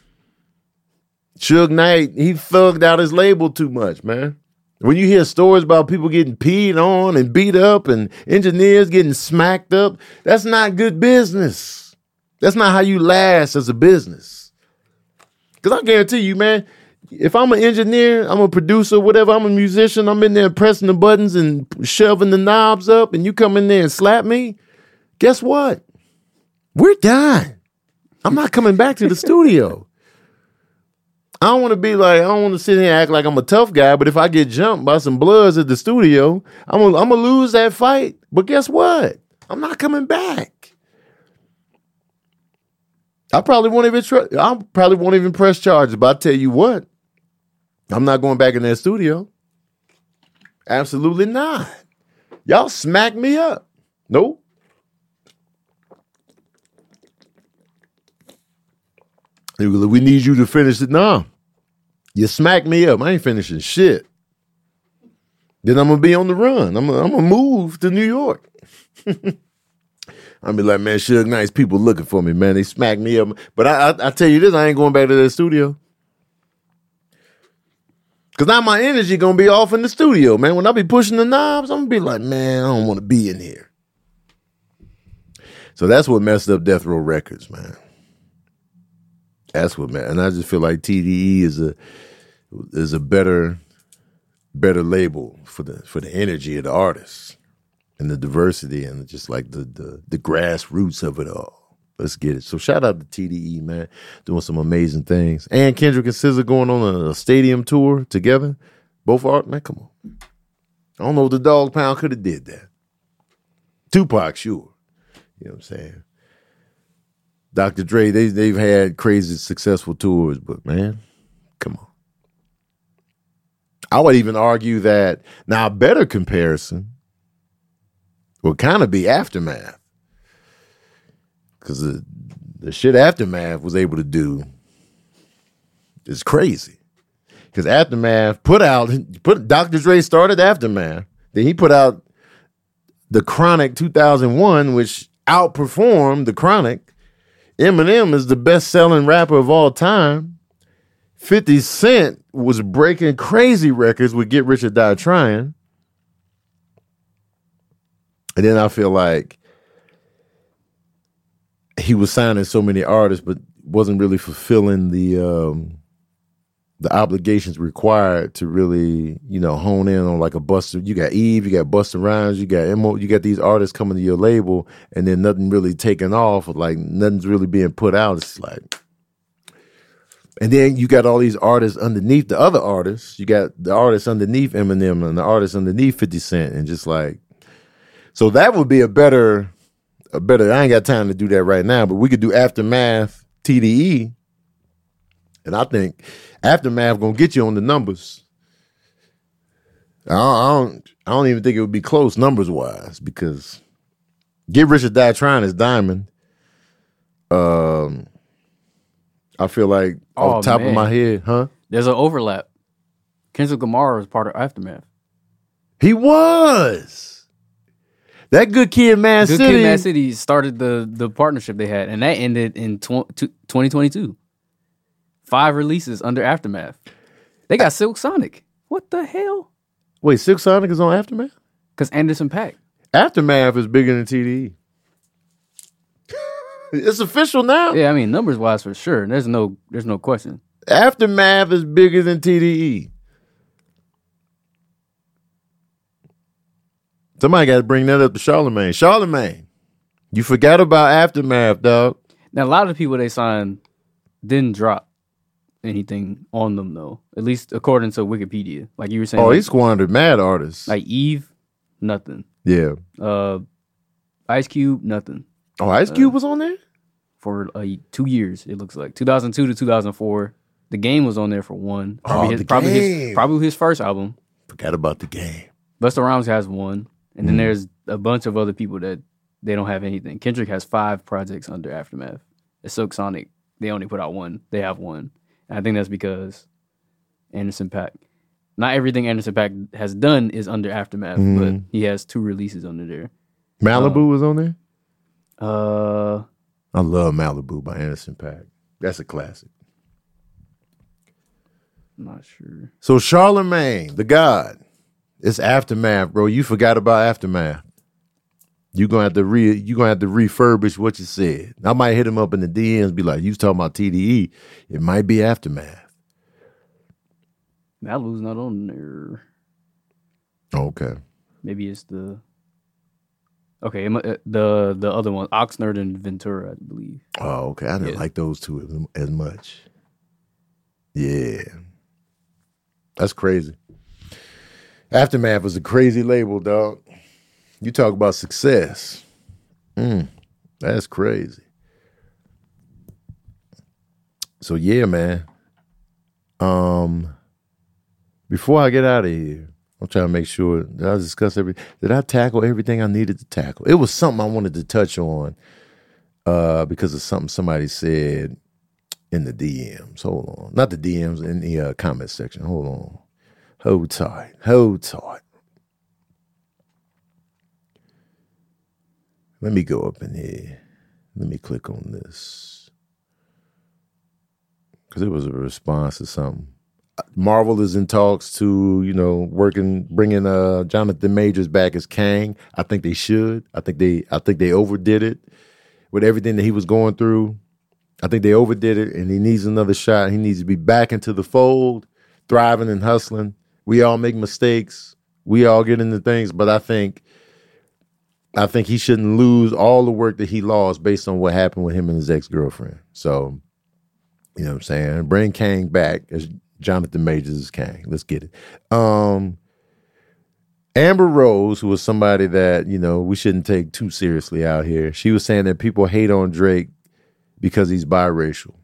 Suge Knight, he thugged out his label too much, man. When you hear stories about people getting peed on and beat up and engineers getting smacked up, that's not good business. That's not how you last as a business. Because I guarantee you, man, if I'm an engineer, I'm a producer, whatever, I'm a musician, I'm in there pressing the buttons and shoving the knobs up, and you come in there and slap me, guess what? We're done. I'm not coming back to the studio. I don't want to be like, I don't want to sit here and act like I'm a tough guy, but if I get jumped by some bloods at the studio, I'm gonna, I'm gonna lose that fight. But guess what? I'm not coming back. I probably won't even try, I probably won't even press charges, but I tell you what, I'm not going back in that studio. Absolutely not. Y'all smack me up. Nope. We need you to finish it. No. You smack me up. I ain't finishing shit. Then I'm going to be on the run. I'm going to move to New York. I'll be like, man, Suge Knight's people looking for me, man. They smack me up. But I, I, I tell you this, I ain't going back to that studio. Because now my energy going to be off in the studio, man. When I be pushing the knobs, I'm going to be like, man, I don't want to be in here. So that's what messed up Death Row Records, man. That's what, man. And I just feel like T D E is a is a better better label for the for the energy of the artists and the diversity and just like the the the grassroots of it all. Let's get it. So shout out to T D E, man, doing some amazing things. And Kendrick and S Z A going on a, a stadium tour together. Both art, man, come on. I don't know if the Dog Pound could have did that. Tupac, sure. You know what I'm saying? Doctor Dre, they, they've had crazy successful tours, but man, come on. I would even argue that now a better comparison would kind of be Aftermath. Because the, the shit Aftermath was able to do is crazy. Because Aftermath put out, put Doctor Dre started Aftermath. Then he put out The Chronic two thousand one, which outperformed The Chronic. Eminem is the best-selling rapper of all time. fifty Cent was breaking crazy records with Get Rich or Die Trying. And then I feel like he was signing so many artists, but wasn't really fulfilling the um, the obligations required to really, you know, hone in on like a Busta. You got Eve, you got Busta Rhymes, you got M O, you got these artists coming to your label, and then nothing really taking off, like nothing's really being put out. It's like, and then you got all these artists underneath the other artists. You got the artists underneath Eminem and the artists underneath fifty Cent, and just like, so that would be a better, a better. I ain't got time to do that right now, but we could do Aftermath T D E, and I think Aftermath gonna get you on the numbers. I don't, I don't, I don't even think it would be close numbers wise because Get Rich or Die Trying is Diamond. Um, I feel like Oh, off the top man. of my head, huh? There's an overlap. Kendrick Lamar was part of Aftermath. He was. That Good Kid, Mad Good City. Kid, Mad City started the the partnership they had, and that ended in twenty twenty-two. Five releases under Aftermath. They got Silk Sonic. What the hell? Wait, Silk Sonic is on Aftermath? Because Anderson .Paak. Aftermath is bigger than T D E. It's official now. Yeah, I mean numbers wise for sure. There's no there's no question. Aftermath is bigger than T D E. Somebody got to bring that up to Charlemagne. Charlemagne, you forgot about Aftermath, dog. Now a lot of the people they signed didn't drop anything on them though. At least according to Wikipedia. Like you were saying. Oh, like, he squandered mad artists. like Eve, nothing. Yeah. Uh, Ice Cube, nothing. Oh, Ice Cube was on there? for uh, two years. It looks like two thousand two to two thousand four. The Game was on there for one. Probably Oh, his, The probably Game. his probably his first album. Forgot about The Game. Busta Rhymes has one, and then Mm. there's a bunch of other people that they don't have anything. Kendrick has five projects under Aftermath. At Silk Sonic, they only put out one. They have one. And I think that's because Anderson .Paak. Not everything Anderson .Paak has done is under Aftermath, Mhm. but he has two releases under there. Malibu was on there? Uh, I love Malibu by Anderson .Paak. That's a classic. I'm not sure. So Charlemagne, the God, it's Aftermath, bro. You forgot about Aftermath. You gonna have to re you gonna have to refurbish what you said. I might hit him up in the D Ms, be like, "You was talking about T D E? It might be Aftermath." Malibu's not on there. Okay. Maybe it's the okay. it mu- uh, The the other one, Oxnard and Ventura, I believe. Oh, okay. I didn't Yeah. like those two as, as much. Yeah, that's crazy. Aftermath was a crazy label, dog. You talk about success. Mm, that's crazy. So yeah, man. Um, before I get out of here, I'm trying to make sure did I discuss every did I tackle everything I needed to tackle? It was something I wanted to touch on uh, because of something somebody said in the D Ms. Hold on, not the D Ms, in the uh, comment section. Hold on, hold tight, hold tight. Let me go up in here. Let me click on this. Because it was a response to something. Marvel is in talks to, you know, working, bringing uh, Jonathan Majors back as Kang. I think they should. I think they I think they overdid it with everything that he was going through. I think they overdid it, and he needs another shot. He needs to be back into the fold, thriving and hustling. We all make mistakes. We all get into things, but I think I think he shouldn't lose all the work that he lost based on what happened with him and his ex-girlfriend. So, you know what I'm saying? Bring Kang back as Jonathan Majors as Kang. Let's get it. Um, Amber Rose, who was somebody that, you know, we shouldn't take too seriously out here. She was saying that people hate on Drake because he's biracial.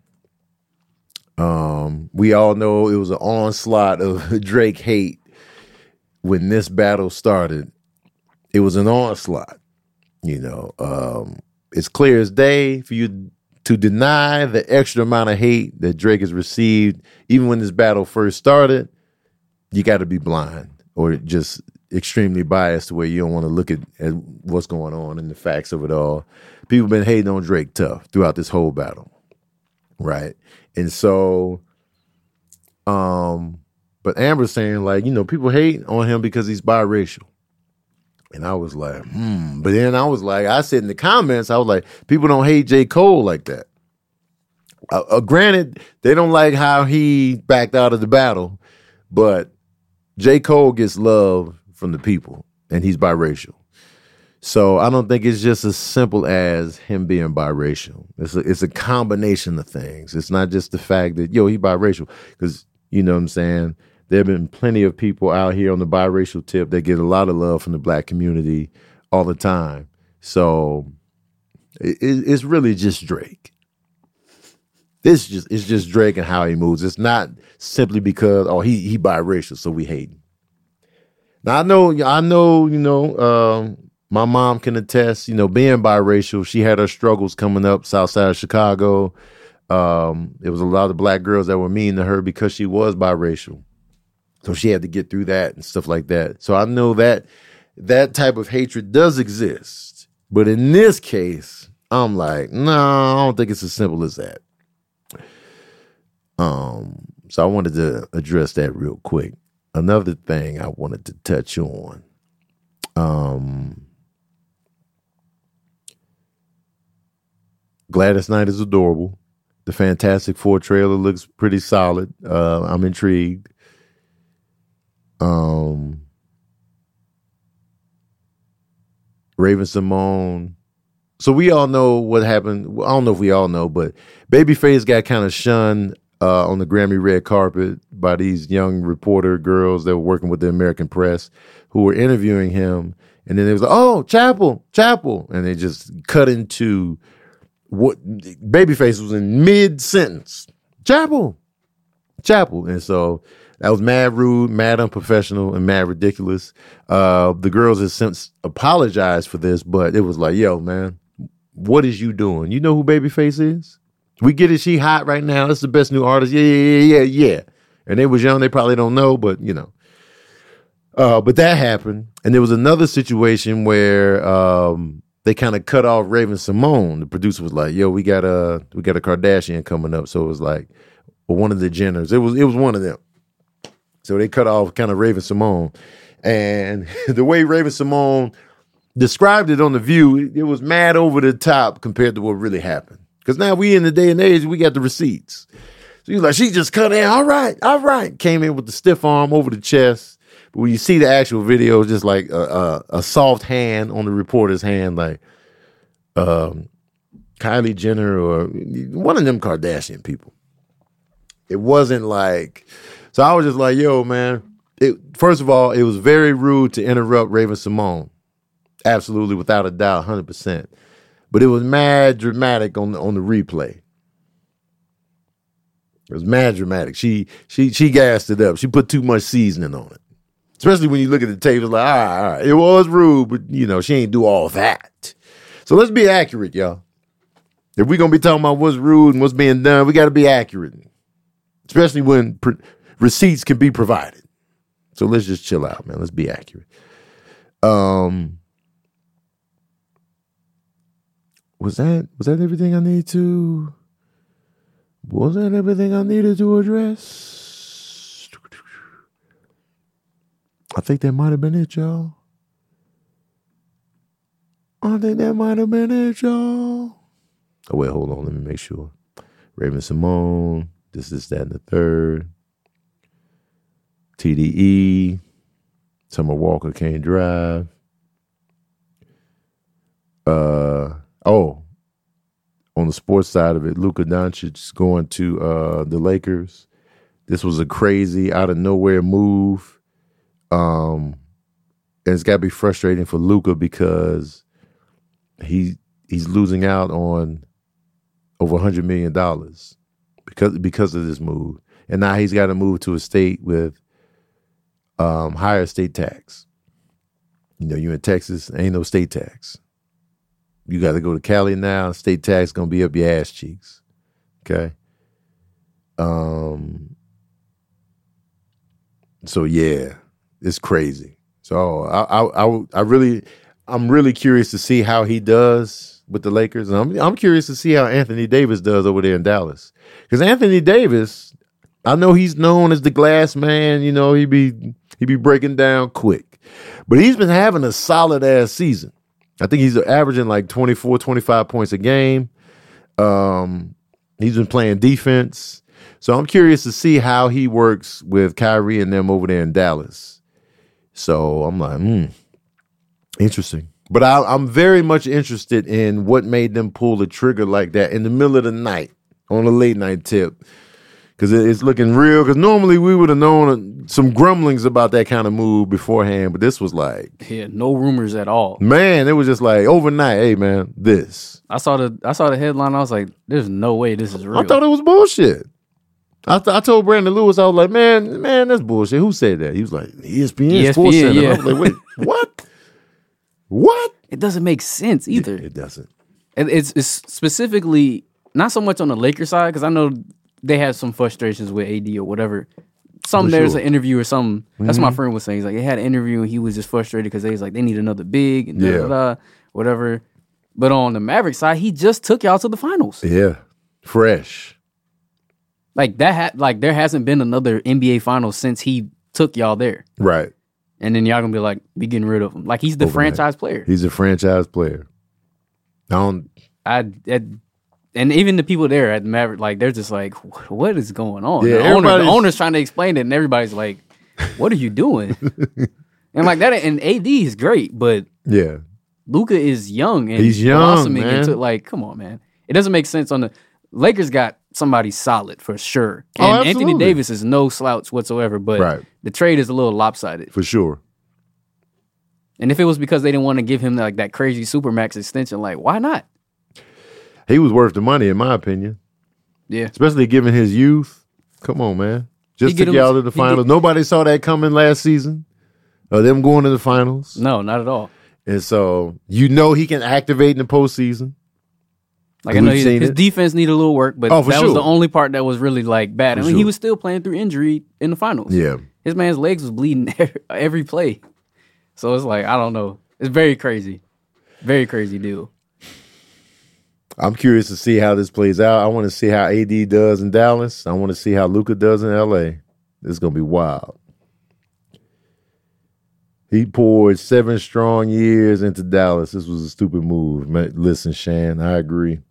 Um, we all know it was an onslaught of Drake hate when this battle started. It was an onslaught. You know, um, it's clear as day for you to deny the extra amount of hate that Drake has received, even when this battle first started. You got to be blind or just extremely biased to where you don't want to look at, at what's going on and the facts of it all. People been hating on Drake tough throughout this whole battle, right? And so, um, but Amber's saying, like, you know, people hate on him because he's biracial. And I was like, hmm. But then I was like, I said in the comments, I was like, people don't hate J. Cole like that. Uh, uh, granted, they don't like how he backed out of the battle, but J. Cole gets love from the people, and he's biracial. So I don't think it's just as simple as him being biracial. It's a, it's a combination of things. It's not just the fact that, yo, he biracial. Because, you know what I'm saying, there have been plenty of people out here on the biracial tip that get a lot of love from the black community all the time. So it, it's really just Drake. This just it's just Drake and how he moves. It's not simply because, oh, he he biracial, so we hate him. Now I know I know, you know, um, my mom can attest, you know, being biracial, she had her struggles coming up south side of Chicago. Um, there was a lot of black girls that were mean to her because she was biracial. So she had to get through that and stuff like that. So I know that that type of hatred does exist. But in this case, I'm like, no, I don't think it's as simple as that. Um, so I wanted to address that real quick. Another thing I wanted to touch on. Um, Gladys Knight is adorable. The Fantastic Four trailer looks pretty solid. Uh, I'm intrigued. Um, Raven-Symoné. So we all know what happened. I don't know if we all know, but Babyface got kind of shunned uh, on the Grammy red carpet by these young reporter girls that were working with the American press who were interviewing him. And then it was like, oh, Chapel, Chapel. And they just cut into what Babyface was in mid sentence. Chapel, Chapel, and so that was mad rude, mad unprofessional, and mad ridiculous. Uh, the girls have since apologized for this, but it was like, yo, man, what is you doing? You know who Babyface is? We get it. She hot right now. That's the best new artist. Yeah, yeah, yeah, yeah, yeah. And they was young. They probably don't know, but you know. Uh, but that happened, and there was another situation where. Um, They kind of cut off Raven Simone. The producer was like, "Yo, we got a we got a Kardashian coming up." So it was like, well, one of the Jenners. It was it was one of them. So they cut off kind of Raven Simone, and the way Raven Simone described it on The View, it, it was mad over the top compared to what really happened. Because now we in the day and age, we got the receipts. So he's like, she just cut in. All right, all right. Came in with the stiff arm over the chest. But when you see the actual video, it's just like a, a, a soft hand on the reporter's hand, like um, Kylie Jenner or one of them Kardashian people. It wasn't like, so I was just like, yo, man. It, first of all, it was very rude to interrupt Raven Simone. Absolutely, without a doubt, one hundred percent. But it was mad dramatic on the, on the replay. It was mad dramatic. She she she gassed it up. She put too much seasoning on it. Especially when you look at the tape, it's like, all right, all right, it was rude, but, you know, she ain't do all that. So let's be accurate, y'all. If we're going to be talking about what's rude and what's being done, we got to be accurate. Especially when pre- receipts can be provided. So let's just chill out, man. Let's be accurate. Um, was that was that everything I need to... Was that everything I needed to address? I think that might have been it, y'all. I think that might have been it, y'all. Oh, wait, hold on. Let me make sure. Raven Simone, this is that and the third. T D E, Summer Walker can't drive. Uh, oh, on the sports side of it, Luka Doncic is going to uh, the Lakers. This was a crazy, out of nowhere move. Um, and it's got to be frustrating for Luka because he he's losing out on over one hundred million dollars because because of this move. And now he's got to move to a state with um, higher state tax. You know, you're in Texas, ain't no state tax. You got to go to Cali now. State tax going to be up your ass cheeks. Okay? Um. So, yeah. It's crazy. So I, I, I, I really, I'm really curious to see how he does with the Lakers, and I'm, I'm curious to see how Anthony Davis does over there in Dallas. Because Anthony Davis, I know he's known as the glass man. You know, he be he be breaking down quick, but he's been having a solid ass season. I think he's averaging like twenty-four, twenty-five points a game. Um, he's been playing defense, so I'm curious to see how he works with Kyrie and them over there in Dallas. So I'm like, hmm, interesting. But I, I'm very much interested in what made them pull the trigger like that in the middle of the night on a late night tip. Because it's looking real. Because normally we would have known some grumblings about that kind of move beforehand. But this was like... Yeah, no rumors at all. Man, it was just like overnight, hey, man, this. I saw the I saw the headline. I was like, there's no way this is real. I thought it was bullshit. I, th- I told Brandon Lewis, I was like, man, man, that's bullshit. Who said that? He was like, E S P N, E S P N Sports Center. yeah. I was like, wait, what? What? It doesn't make sense either. It, it doesn't. And it's, it's specifically not so much on the Lakers side, because I know they had some frustrations with A D or whatever. Some For there's sure. an interview or something. That's Mhm. what my friend was saying. He's like, they had an interview and he was just frustrated because they was like, they need another big and da, Yeah. da, da, whatever. But on the Maverick side, he just took y'all to the finals. Yeah. Fresh. Like that had like there hasn't been another N B A finals since he took y'all there. Right. And then y'all gonna be like, we getting rid of him. Like he's the Overnight. franchise player. He's a franchise player. I don't. I, I and even the people there at Maverick, like they're just like, what is going on? Yeah, the, owner, the everybody's- owner's trying to explain it, and everybody's like, what are you doing? And like that, and A D is great, but Yeah. Luka is young and He's young, blossoming man. into like, come on, man. It doesn't make sense on the Lakers got somebody solid for sure. Oh, And Anthony absolutely. Davis is no slouch whatsoever, but Right. the trade is a little lopsided. For sure. And if it was because they didn't want to give him like that crazy supermax extension, like why not? He was worth the money, in my opinion. Yeah. Especially given his youth. Come on, man. Just He to get get him- out of the he finals. get- Nobody saw that coming last season. Or them going to the finals. No, not at all. And so you know he can activate in the postseason. Like I know We've he, seen his it. defense needed a little work, but Oh, for that sure. was the only part that was really like bad. I For mean, he sure. was still playing through injury in the finals. Yeah. His man's legs was bleeding every, every play. So it's like, I don't know. It's very crazy. Very crazy deal. I'm curious to see how this plays out. I want to see how A D does in Dallas. I want to see how Luka does in L A. This is going to be wild. He poured seven strong years into Dallas. This was a stupid move. Man, listen, Shan, I agree.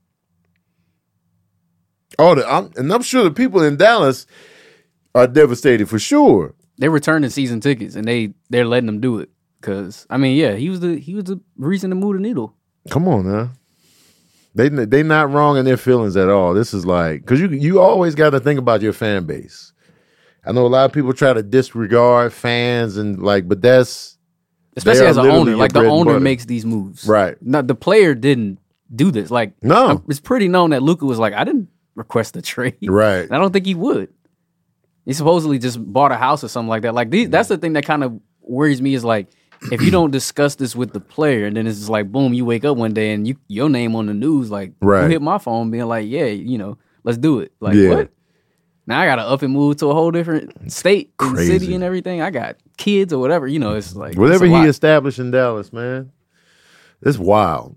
Oh, the, I'm, and I'm sure the people in Dallas are devastated for sure. They're returning season tickets and they they're letting them do it. Cause I mean, yeah, he was the he was the reason to move the needle. Come on now. They they not wrong in their feelings at all. This is like, because you you always got to think about your fan base. I know a lot of people try to disregard fans and like, but that's Especially they are as an literally owner. your Like the bread and owner butter. makes these moves. Right. Now the player didn't do this. Like No. I'm- it's pretty known that Luka was like, I didn't request a trade. Right. And I don't think he would. He supposedly just bought a house or something like that. Like these, that's the thing that kind of worries me is like, if you don't discuss this with the player, and then it's just like, boom, you wake up one day and you your name on the news, like, Right. who hit my phone being like, yeah, you know, let's do it. Like, Yeah. what? Now I got to up and move to a whole different state, and Crazy. city, and everything. I got kids or whatever. You know, it's like Whatever it's a he lot. established in Dallas, man, it's wild.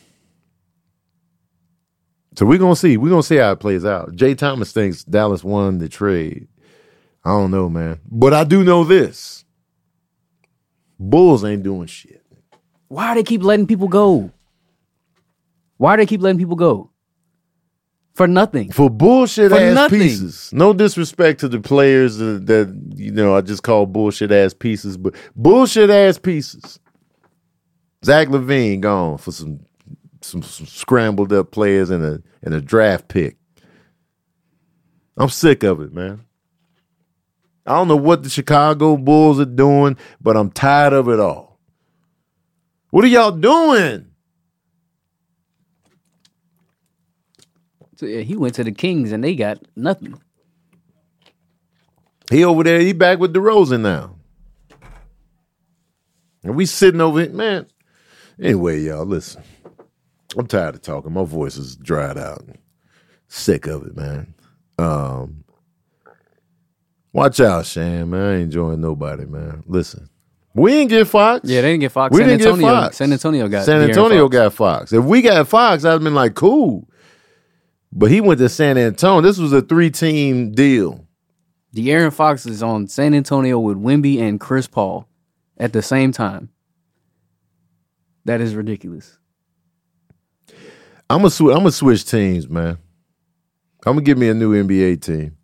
So we're gonna see. We're gonna see how it plays out. Jay Thomas thinks Dallas won the trade. I don't know, man. But I do know this. Bulls ain't doing shit. Why do they keep letting people go? Why do they keep letting people go? For nothing. For bullshit For ass nothing. pieces. No disrespect to the players that, that, you know, I just call bullshit ass pieces, but bullshit ass pieces. Zach LaVine gone for some some, some scrambled up players and a and a draft pick. I'm sick of it, man. I don't know what the Chicago Bulls are doing, but I'm tired of it all. What are y'all doing? So, yeah, he went to the Kings and they got nothing. He over there, he back with DeRozan now. And we sitting over here, man. Anyway, y'all, listen. I'm tired of talking. My voice is dried out. Sick of it, man. Um, watch out, Shan, man. I ain't enjoying nobody, man. Listen. We didn't get Fox. Yeah, they didn't get Fox. We San didn't Antonio, get Fox. San Antonio got San De'Aaron Antonio Fox. got Fox. If we got Fox, I'd have been like, cool. But he went to San Antonio. This was a three-team deal. De'Aaron Fox is on San Antonio with Wemby and Chris Paul at the same time. That is ridiculous. I'm gonna sw- I'm gonna switch teams, man. I'm gonna give me a new N B A team.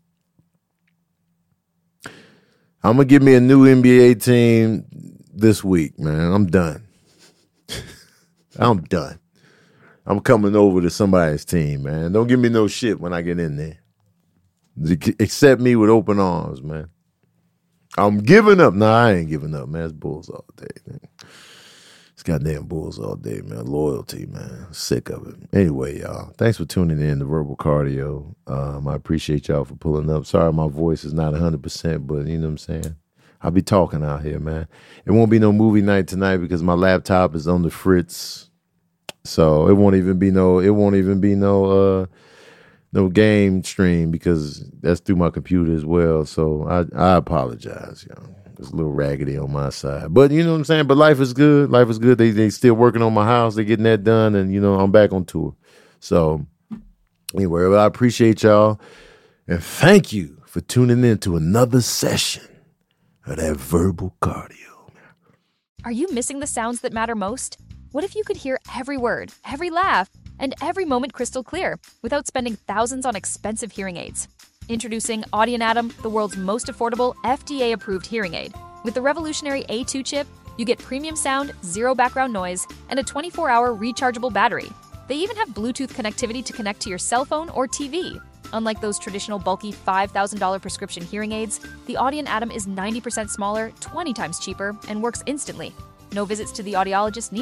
I'm gonna give me a new N B A team this week, man. I'm done. I'm done. I'm coming over to somebody's team, man. Don't give me no shit when I get in there. Accept me with open arms, man. I'm giving up. Nah, I ain't giving up, man. It's Bulls all day, man. It's goddamn Bulls all day, man. Loyalty, man. Sick of it. Anyway, y'all, thanks for tuning in to Verbal Cardio. Um, I appreciate y'all for pulling up. Sorry my voice is not one hundred percent, but you know what I'm saying? I'll be talking out here, man. It won't be no movie night tonight because my laptop is on the fritz. So it won't even be no, it won't even be no uh no game stream because that's through my computer as well. So I, I apologize, y'all. It's a little raggedy on my side. But you know what I'm saying? But life is good. Life is good. They they still working on my house. They getting that done. And you know, I'm back on tour. So anyway, well, I appreciate y'all. And thank you for tuning in to another session of that Verbal Cardio. Are you missing the sounds that matter most? What if you could hear every word, every laugh, and every moment crystal clear without spending thousands on expensive hearing aids? Introducing Audien Atom, the world's most affordable F D A-approved hearing aid. With the revolutionary A two chip, you get premium sound, zero background noise, and a twenty-four hour rechargeable battery. They even have Bluetooth connectivity to connect to your cell phone or T V. Unlike those traditional bulky five thousand dollars prescription hearing aids, the Audien Atom is ninety percent smaller, twenty times cheaper, and works instantly. No visits to the audiologist needed.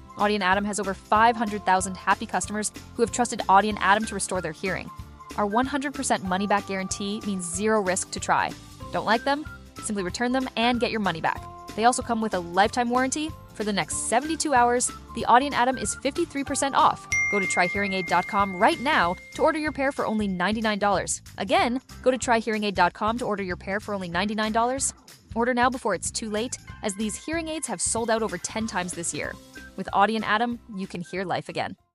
Audient Adam has over five hundred thousand happy customers who have trusted Audient Adam to restore their hearing. Our one hundred percent money-back guarantee means zero risk to try. Don't like them? Simply return them and get your money back. They also come with a lifetime warranty. For the next seventy-two hours, the Audient Adam is fifty-three percent off. Go to try hearing aid dot com right now to order your pair for only ninety-nine dollars. Again, go to try hearing aid dot com to order your pair for only ninety-nine dollars. Order now before it's too late, as these hearing aids have sold out over ten times this year. With Audient Adam, you can hear life again.